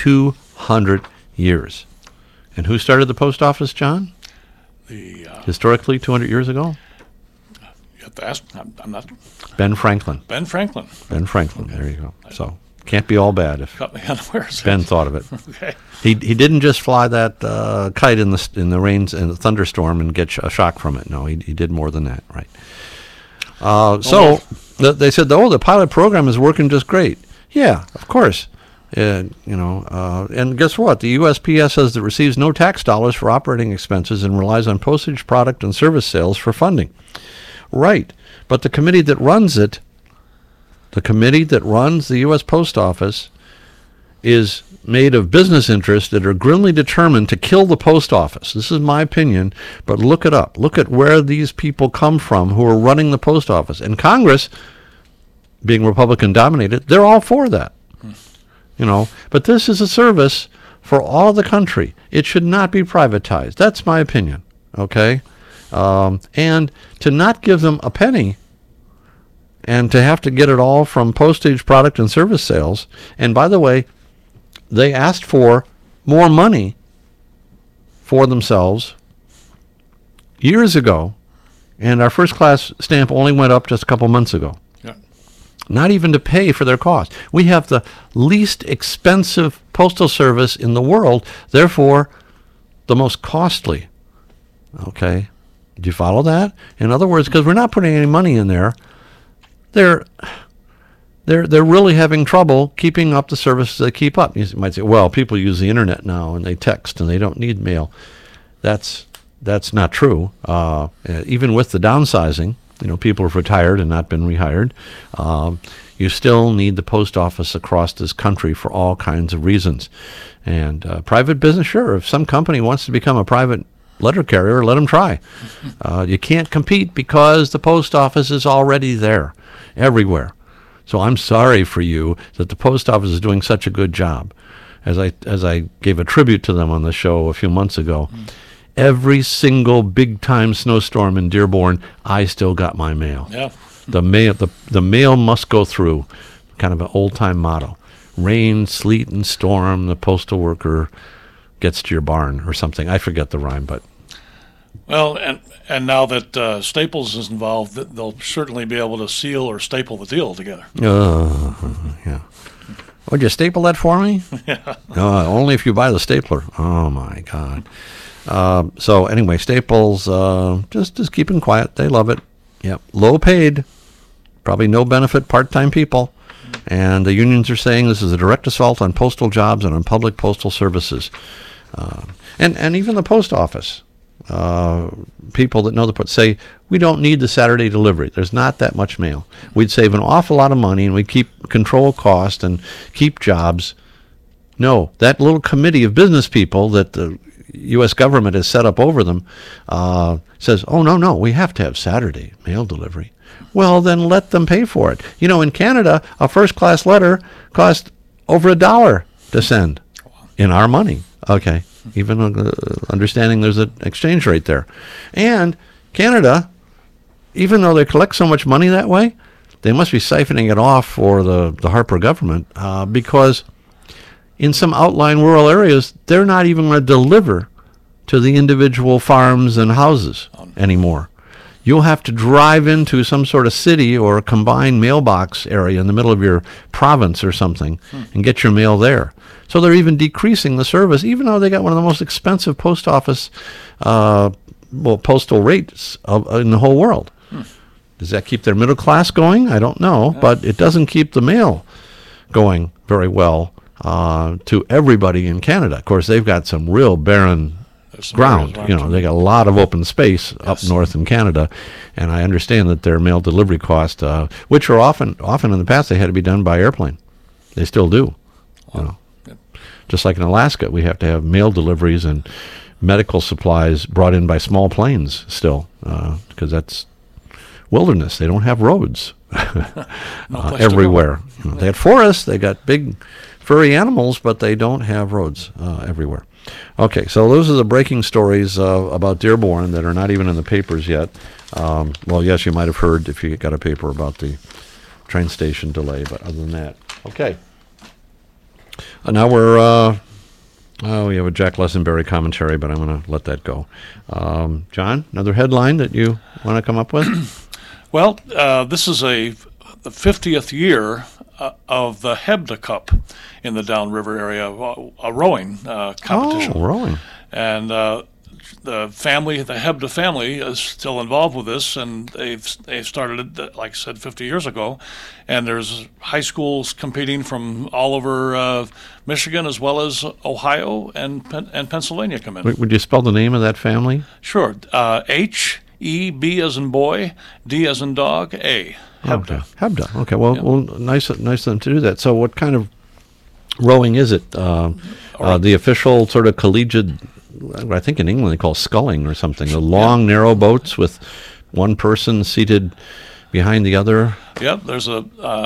200 years. And who started the post office, John? Historically, 200 years ago? You have to ask. I'm not. Ben Franklin. Ben Franklin. Ben Franklin. There you go. So can't be all bad if Cut me unawares. Ben thought of it. Okay. He didn't just fly that kite in the rains and the thunderstorm and get a shock from it. No, he did more than that, right? They said, the pilot program is working just great. Yeah, of course. And guess what? The USPS says it receives no tax dollars for operating expenses and relies on postage, product, and service sales for funding. Right. But the committee that runs it, the committee that runs the U.S. Post Office, is made of business interests that are grimly determined to kill the post office. This is my opinion, but look it up. Look at where these people come from who are running the post office. And Congress, being Republican-dominated, they're all for that. But this is a service for all the country. It should not be privatized. That's my opinion, okay? And to not give them a penny and to have to get it all from postage, product, and service sales. And by the way, they asked for more money for themselves years ago, and our first-class stamp only went up just a couple months ago. Yeah. Not even to pay for their cost. We have the least expensive postal service in the world, therefore the most costly. Okay? Do you follow that? In other words, because we're not putting any money in there, they're really having trouble keeping up the services they keep up. You might say, well, people use the internet now and they text and they don't need mail. That's not true. Even with the downsizing, people have retired and not been rehired. You still need the post office across this country for all kinds of reasons. And private business, sure, if some company wants to become a private letter carrier, let them try. You can't compete because the post office is already there everywhere. So I'm sorry for you that the post office is doing such a good job. As I gave a tribute to them on the show a few months ago, every single big-time snowstorm in Dearborn, I still got my mail. Yeah. The mail must go through, kind of an old-time motto. Rain, sleet, and storm, the postal worker gets to your barn or something. I forget the rhyme, but... Well, and now that Staples is involved, they'll certainly be able to seal or staple the deal together. Yeah. Would you staple that for me? Yeah. Only if you buy the stapler. Oh, my God. So anyway, Staples, just keeping quiet. They love it. Yep. Low paid, probably no benefit, part-time people. And the unions are saying this is a direct assault on postal jobs and on public postal services. And even the post office, people that know the post say, we don't need the Saturday delivery. There's not that much mail. We'd save an awful lot of money, and we'd keep control cost and keep jobs. No, that little committee of business people that the U.S. government has set up over them says, oh, no, we have to have Saturday mail delivery. Well, then let them pay for it. You know, in Canada, a first-class letter cost over $1 to send in our money. Okay, even understanding there's an exchange rate there. And Canada, even though they collect so much money that way, they must be siphoning it off for the Harper government because in some outlying rural areas, they're not even going to deliver to the individual farms and houses anymore. You'll have to drive into some sort of city or a combined mailbox area in the middle of your province or something and get your mail there. So they're even decreasing the service, even though they got one of the most expensive post office, postal rates in the whole world. Does that keep their middle class going? I don't know, but it doesn't keep the mail going very well to everybody in Canada. Of course, they've got some real barren ground. You know, they got a lot of open space up north in Canada, and I understand that their mail delivery cost, which are often in the past, they had to be done by airplane. They still do. You know, just like in Alaska, we have to have mail deliveries and medical supplies brought in by small planes still, because that's wilderness. They don't have roads everywhere. You know, they had forests. They got big furry animals, but they don't have roads everywhere. Okay, so those are the breaking stories about Dearborn that are not even in the papers yet. Well, yes, you might have heard if you got a paper about the train station delay, but other than that, okay. Now we have a Jack Lessenberry commentary, but I'm going to let that go. John, another headline that you want to come up with? Well, this is the 50th year of the Hebda Cup in the Downriver area, a rowing competition. Oh, rowing. And the Hebda family is still involved with this, and they've started it, like I said, 50 years ago. And there's high schools competing from all over Michigan as well as Ohio and Pennsylvania come in. Would you spell the name of that family? Sure. H-E-B as in boy, D as in dog, A. Hebda. Hebda. Okay. Well, nice of them to do that. So, what kind of rowing is it? The official sort of collegiate, I think in England they call sculling or something. The long, narrow boats with one person seated behind the other. Yep. There's they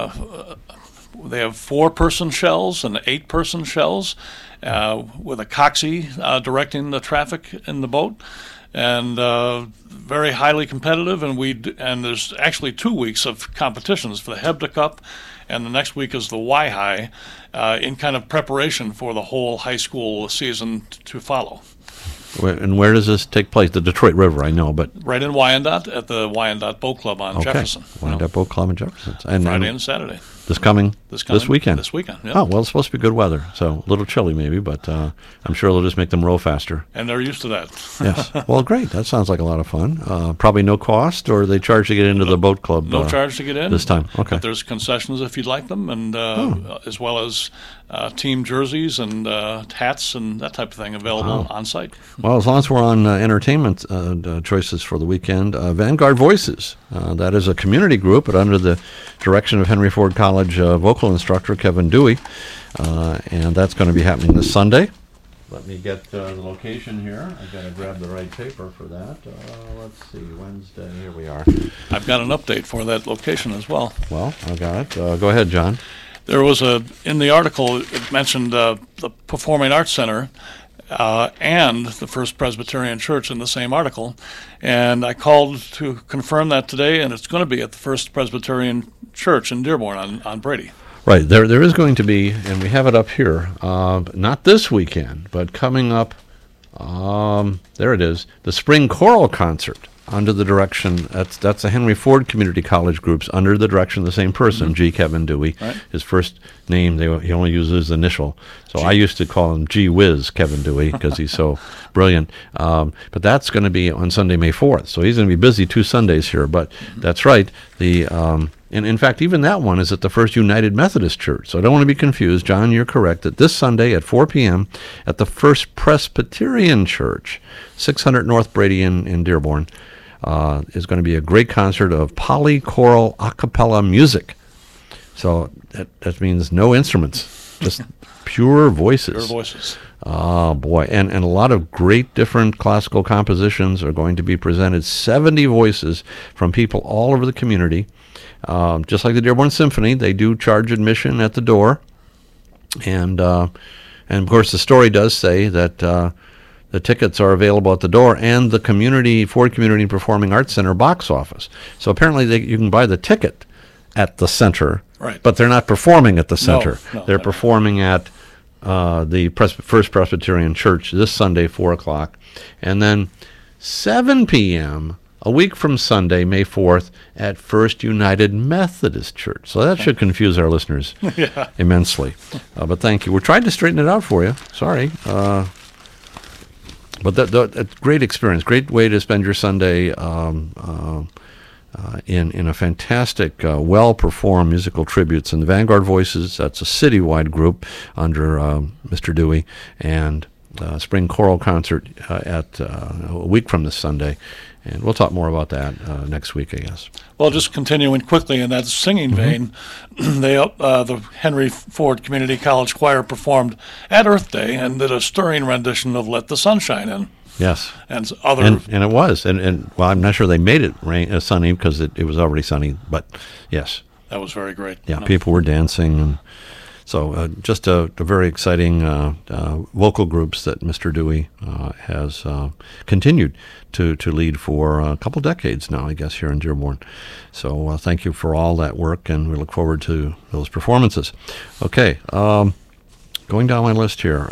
have 4-person shells and 8-person shells, with a coxswain directing the traffic in the boat. And very highly competitive, and there's actually 2 weeks of competitions for the Hebda Cup, and the next week is the Y-High, in kind of preparation for the whole high school season to follow. And where does this take place? The Detroit River, I know, but right in Wyandotte at the Wyandotte Boat Club on Jefferson. Wyandotte Boat Club on Jefferson. And Friday and Saturday. This weekend. This weekend. Yeah. Oh, well, it's supposed to be good weather, so a little chilly maybe, but I'm sure they'll just make them row faster. And they're used to that. Yes. Well, great. That sounds like a lot of fun. Probably no cost, or they charge to get into the boat club? No charge to get in this time. Okay. But there's concessions if you'd like them, and as well as team jerseys and hats and that type of thing available on site. Well, as long as we're on entertainment choices for the weekend, Vanguard Voices. That is a community group, but under the direction of Henry Ford College vocal instructor Kevin Dewey, and that's going to be happening this Sunday. Let me get the location here. I've got to grab the right paper for that. Let's see, Wednesday. Here we are. I've got an update for that location as well. Well, I got it. Go ahead, John. There was in the article, it mentioned the Performing Arts Center and the First Presbyterian Church in the same article, and I called to confirm that today, and it's going to be at the First Presbyterian Church in Dearborn on Brady. Right, there is going to be, and we have it up here, not this weekend, but coming up, there it is, the Spring Choral Concert under the direction, that's the Henry Ford Community College groups under the direction of the same person, G. Kevin Dewey. Right. His first name, he only uses his initial. So I used to call him Gee Whiz Kevin Dewey because he's so brilliant. But that's going to be on Sunday, May 4th. So he's going to be busy 2 Sundays here. But that's right. And in fact, even that one is at the First United Methodist Church. So I don't want to be confused. John, you're correct that this Sunday at 4 p.m. at the First Presbyterian Church, 600 North Brady in Dearborn, is going to be a great concert of polychoral a cappella music. So that means no instruments, just pure voices. Pure voices. Oh, boy. And a lot of great different classical compositions are going to be presented. 70 voices from people all over the community. Just like the Dearborn Symphony, they do charge admission at the door. And of course, the story does say that the tickets are available at the door and the Ford Community Performing Arts Center box office. So apparently you can buy the ticket at the center, right, but they're not performing at the center. No, they're performing at the First Presbyterian Church this Sunday, 4 o'clock. And then 7 p.m., a week from Sunday, May 4th, at First United Methodist Church. So that should confuse our listeners immensely. But thank you. We're trying to straighten it out for you. Sorry. But that's great experience, great way to spend your Sunday in a fantastic, well-performed musical tributes. And the Vanguard Voices, that's a citywide group under Mr. Dewey, and spring choral concert at a week from this Sunday. And we'll talk more about that next week, I guess. Well, just continuing quickly in that singing vein, the Henry Ford Community College Choir performed at Earth Day and did a stirring rendition of "Let the Sunshine In." Yes, and it was, and well, I'm not sure they made it sunny because it was already sunny, but yes, that was very great. Yeah, people were dancing, and so just a very exciting vocal groups that Mr. Dewey has continued to lead for a couple decades now, I guess, here in Dearborn. So thank you for all that work, and we look forward to those performances. Okay, going down my list here.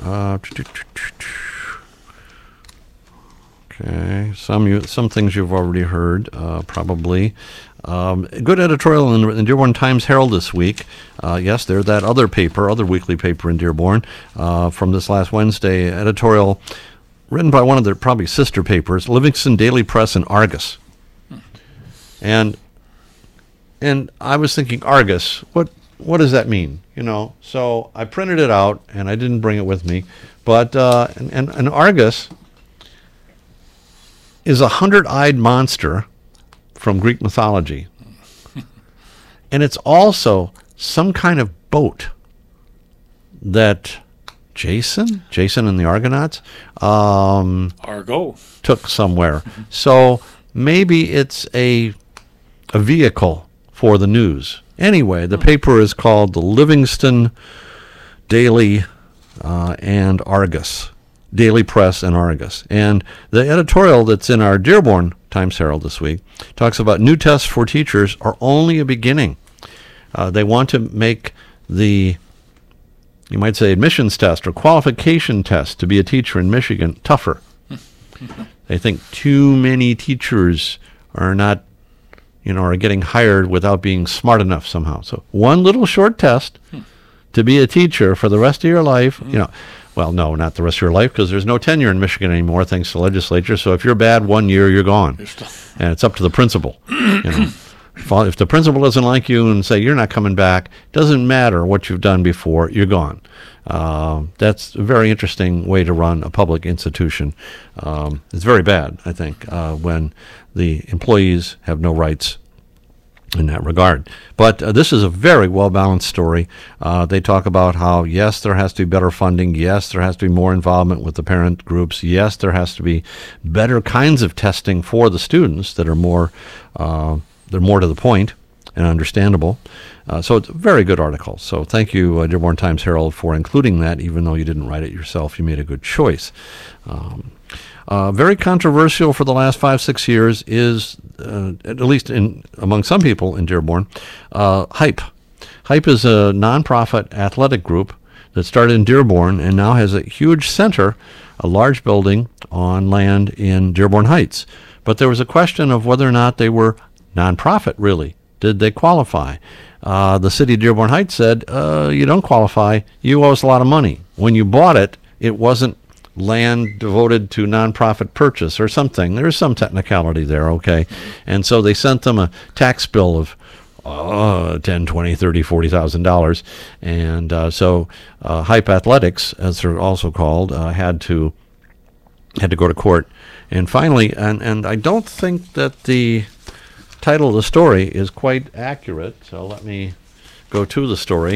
Okay, some things you've already heard, probably. Good editorial in the Dearborn Times-Herald this week. Yes, there's that other weekly paper in Dearborn, from this last Wednesday, editorial written by one of their probably sister papers, Livingston Daily Press and Argus. And I was thinking, Argus, what does that mean? So I printed it out, and I didn't bring it with me. But and Argus is a 100-eyed monster from Greek mythology. And it's also some kind of boat that Jason and the Argonauts Argo took somewhere. So maybe it's a vehicle for the news. Anyway, the paper is called the Livingston Daily and Argus. Daily Press and Argus. And the editorial that's in our Dearborn Times-Herald this week talks about new tests for teachers are only a beginning. They want to make the, you might say, admissions test or qualification test to be a teacher in Michigan tougher. They think too many teachers are not, are getting hired without being smart enough somehow. So one little short test to be a teacher for the rest of your life, well, no, not the rest of your life, because there's no tenure in Michigan anymore, thanks to the legislature. So if you're bad 1 year, you're gone. And it's up to the principal. If the principal doesn't like you and say you're not coming back, doesn't matter what you've done before, you're gone. That's a very interesting way to run a public institution. It's very bad, I think, when the employees have no rights in that regard. But this is a very well-balanced story. They talk about how, yes, there has to be better funding. Yes, there has to be more involvement with the parent groups. Yes, there has to be better kinds of testing for the students that are more to the point and understandable. So it's a very good article. So thank you, Dearborn Times-Herald, for including that. Even though you didn't write it yourself, you made a good choice. Very controversial for the last 5-6 years is, at least among some people in Dearborn, HYPE. HYPE is a nonprofit athletic group that started in Dearborn and now has a huge center, a large building on land in Dearborn Heights. but there was a question of whether or not they were nonprofit, really. Did they qualify? The city of Dearborn Heights said, you don't qualify. You owe us a lot of money. When you bought it, it wasn't land devoted to nonprofit purchase or something. There's some technicality there, okay? And so they sent them a tax bill of $10, $20, $30, $40,000. And so Hype Athletics, as they're also called, had to go to court. And finally, and I don't think that the title of the story is quite accurate, so let me go to the story.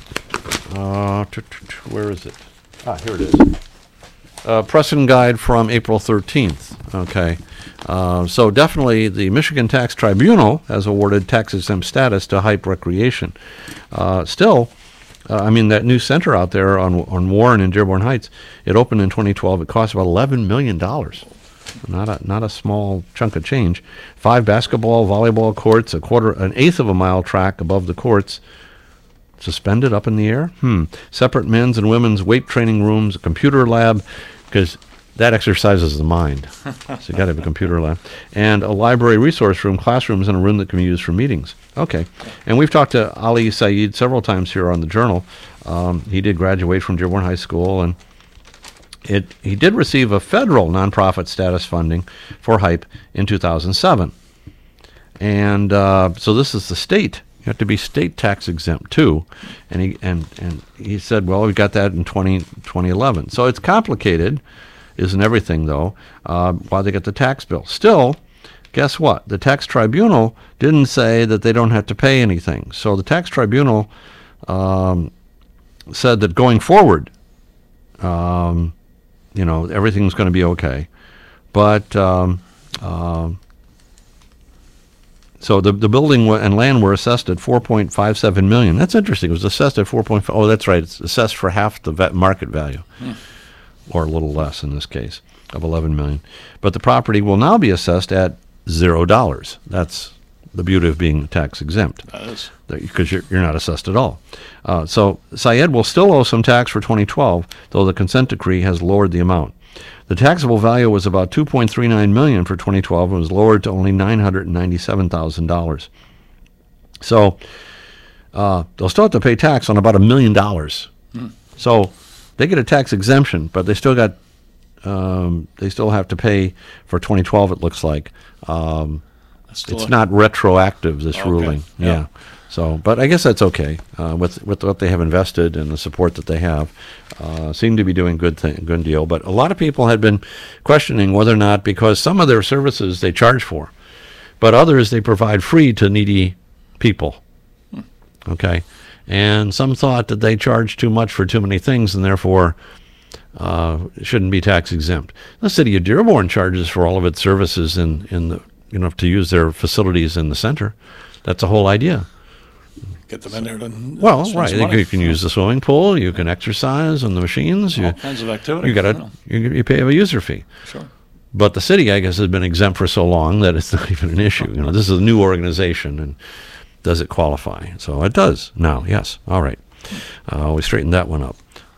Where is it? Here it is. Precedent Guide from April 13th. Okay. So definitely the Michigan Tax Tribunal has awarded tax-exempt status to Hype Recreation. Still, that new center out there on Warren in Dearborn Heights, it opened in 2012. It cost about $11 million. Not a small chunk of change. 5 basketball, volleyball courts, an eighth of a mile track above the courts, suspended up in the air. Separate men's and women's weight training rooms, a computer lab, because that exercises the mind. So you got to have a computer lab, and a library resource room, classrooms, and a room that can be used for meetings. Okay, and we've talked to Ali Saeed several times here on the Journal. He did graduate from Dearborn High School, and he did receive a federal nonprofit status funding for Hype in 2007. And so this is the state. You have to be state tax exempt too. And he said, well, we got that in 2011. So it's complicated, isn't everything though, why they get the tax bill. Still, guess what? The tax tribunal didn't say that they don't have to pay anything. So the tax tribunal said that going forward, everything's going to be okay. But so the building and land were assessed at $4.57 million. That's interesting. It was assessed at 4.5. Oh, that's right. It's assessed for half the market value, or a little less in this case, of $11 million. But the property will now be assessed at $0. That's the beauty of being tax exempt. That is. Because you're not assessed at all. So Syed will still owe some tax for 2012, though the consent decree has lowered the amount. The taxable value was about $2.39 million for 2012 and was lowered to only $997,000. So they'll still have to pay tax on about $1 million. So they get a tax exemption, but they still have to pay for 2012. It looks like it's not retroactive. This ruling, yeah. So, but I guess that's okay with what they have invested and the support that they have. Seem to be doing good deal. But a lot of people had been questioning whether or not, because some of their services they charge for, but others they provide free to needy people. Okay, and some thought that they charge too much for too many things and therefore shouldn't be tax exempt. The city of Dearborn charges for all of its services in the to use their facilities in the center. That's the whole idea. Get them in there to right. You can use the swimming pool. You can exercise on the machines. All kinds of activities. You pay a user fee. Sure. But the city, I guess, has been exempt for so long that it's not even an issue. This is a new organization, and does it qualify? So it does now. Yes. All right. We straightened that one up.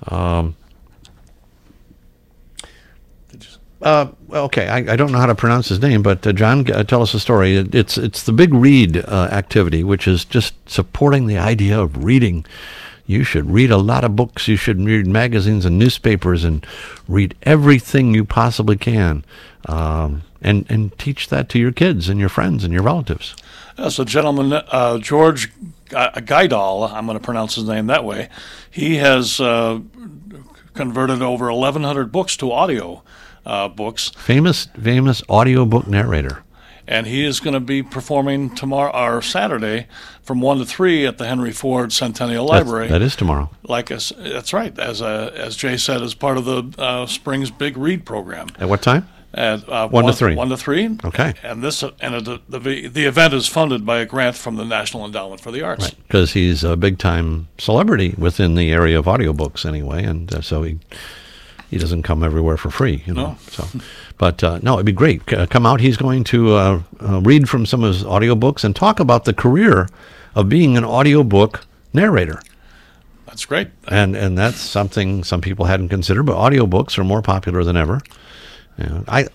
Okay, I don't know how to pronounce his name, but John, tell us a story. It's the Big Read activity, which is just supporting the idea of reading. You should read a lot of books. You should read magazines and newspapers and read everything you possibly can, and teach that to your kids and your friends and your relatives. So, gentleman, George Guidall, I'm going to pronounce his name that way, he has converted over 1,100 books to audio books. Famous audiobook narrator. And he is going to be performing tomorrow or Saturday from 1 to 3 at the Henry Ford Centennial Library. That is tomorrow. That's right. As Jay said, as part of the Spring's Big Read program. At what time? At 1 to 3. 1 to 3. Okay. And the event is funded by a grant from the National Endowment for the Arts. Right. Because he's a big time celebrity within the area of audiobooks anyway, and so he doesn't come everywhere for free, No. So, but no, it'd be great. Come out. He's going to read from some of his audiobooks and talk about the career of being an audiobook narrator. That's great. And that's something some people hadn't considered, but audiobooks are more popular than ever. I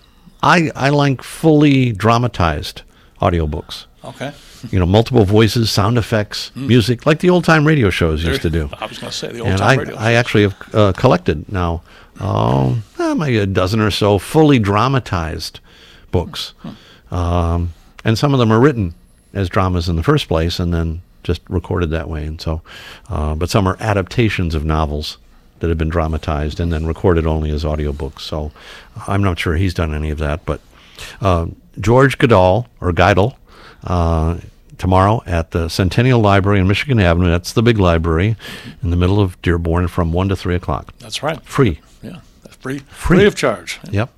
I like fully dramatized audiobooks. Okay. Multiple voices, sound effects, music, like the old-time radio shows used to do. I was going to say the And old-time radio I shows. actually have collected now maybe a dozen or so fully dramatized books. And some of them are written as dramas in the first place and then just recorded that way. And so, but some are adaptations of novels that have been dramatized and then recorded only as audiobooks. So I'm not sure he's done any of that. But George Goodall, or Geidel, tomorrow at the Centennial Library on Michigan Avenue. That's the big library in the middle of Dearborn from 1 to 3 o'clock. That's right. Free. Yeah, that's free of charge. Yep.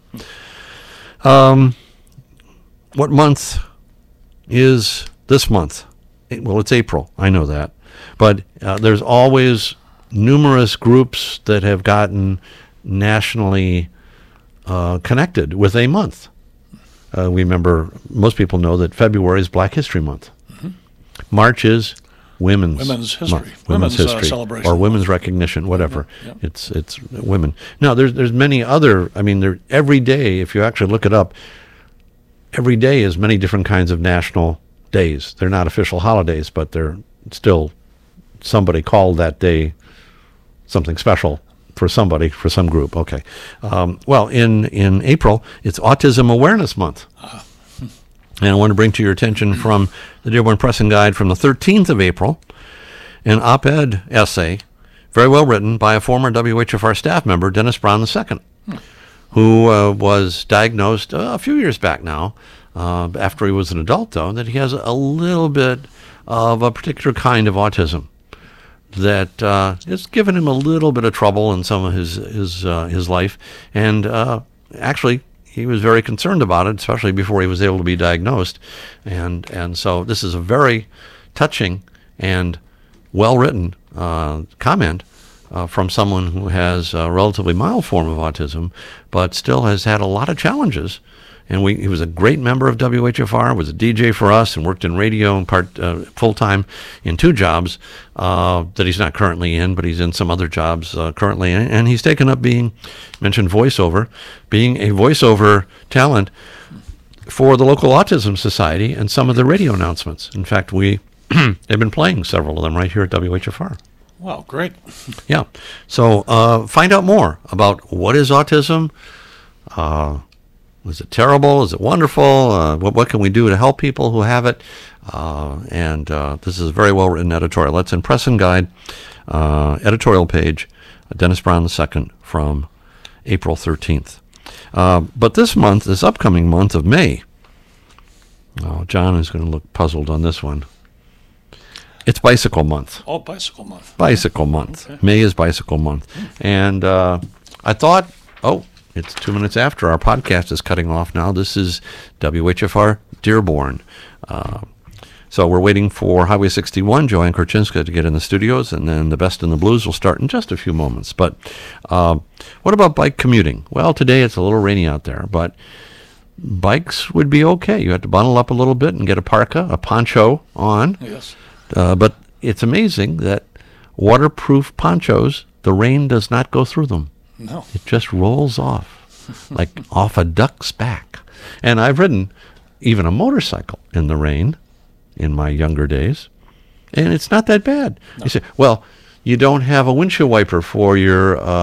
What month is this month? Well, it's April. I know that. But there's always numerous groups that have gotten nationally connected with a month. We remember, most people know that February is Black History Month. March is Women's History. Month. Women's History. celebration. Or women's recognition, whatever. Yeah. It's women. Now, there's many other, every day, if you actually look it up, every day is many different kinds of national days. They're not official holidays, but they're still, somebody called that day something special for somebody, for some group. Okay. Well, in April, it's Autism Awareness Month. And I want to bring to your attention from the Dearborn Press and Guide from the 13th of April, an op-ed essay, very well written, by a former WHFR staff member, Dennis Brown II, who was diagnosed a few years back now, after he was an adult, though, that he has a little bit of a particular kind of autism that has given him a little bit of trouble in some of his life. And actually, he was very concerned about it, especially before he was able to be diagnosed. And so this is a very touching and well-written comment from someone who has a relatively mild form of autism, but still has had a lot of challenges. And he was a great member of WHFR, was a DJ for us, and worked in radio and full-time in 2 jobs that he's not currently in, but he's in some other jobs currently. And he's taken up being a voiceover talent for the local Autism Society and some of the radio announcements. In fact, we have been playing several of them right here at WHFR. Wow, great. Yeah. So find out more about what is autism. Is it terrible? Is it wonderful? What can we do to help people who have it? And this is a very well-written editorial. That's in Press and Guide, editorial page, Dennis Brown II from April 13th. But this upcoming month of May, John is going to look puzzled on this one. It's Bicycle Month. Oh, Bicycle Month. Bicycle Month. Okay. May is Bicycle Month. And I thought, it's 2 minutes after. Our podcast is cutting off now. This is WHFR Dearborn. So we're waiting for Highway 61, Joanne Korchinska, to get in the studios, and then the Best in the Blues will start in just a few moments. But what about bike commuting? Well, today it's a little rainy out there, but bikes would be okay. You have to bundle up a little bit and get a parka, a poncho on. Yes. But it's amazing that waterproof ponchos, the rain does not go through them. No. It just rolls off, like off a duck's back. And I've ridden even a motorcycle in the rain in my younger days, and it's not that bad. No. You say, well, you don't have a windshield wiper for your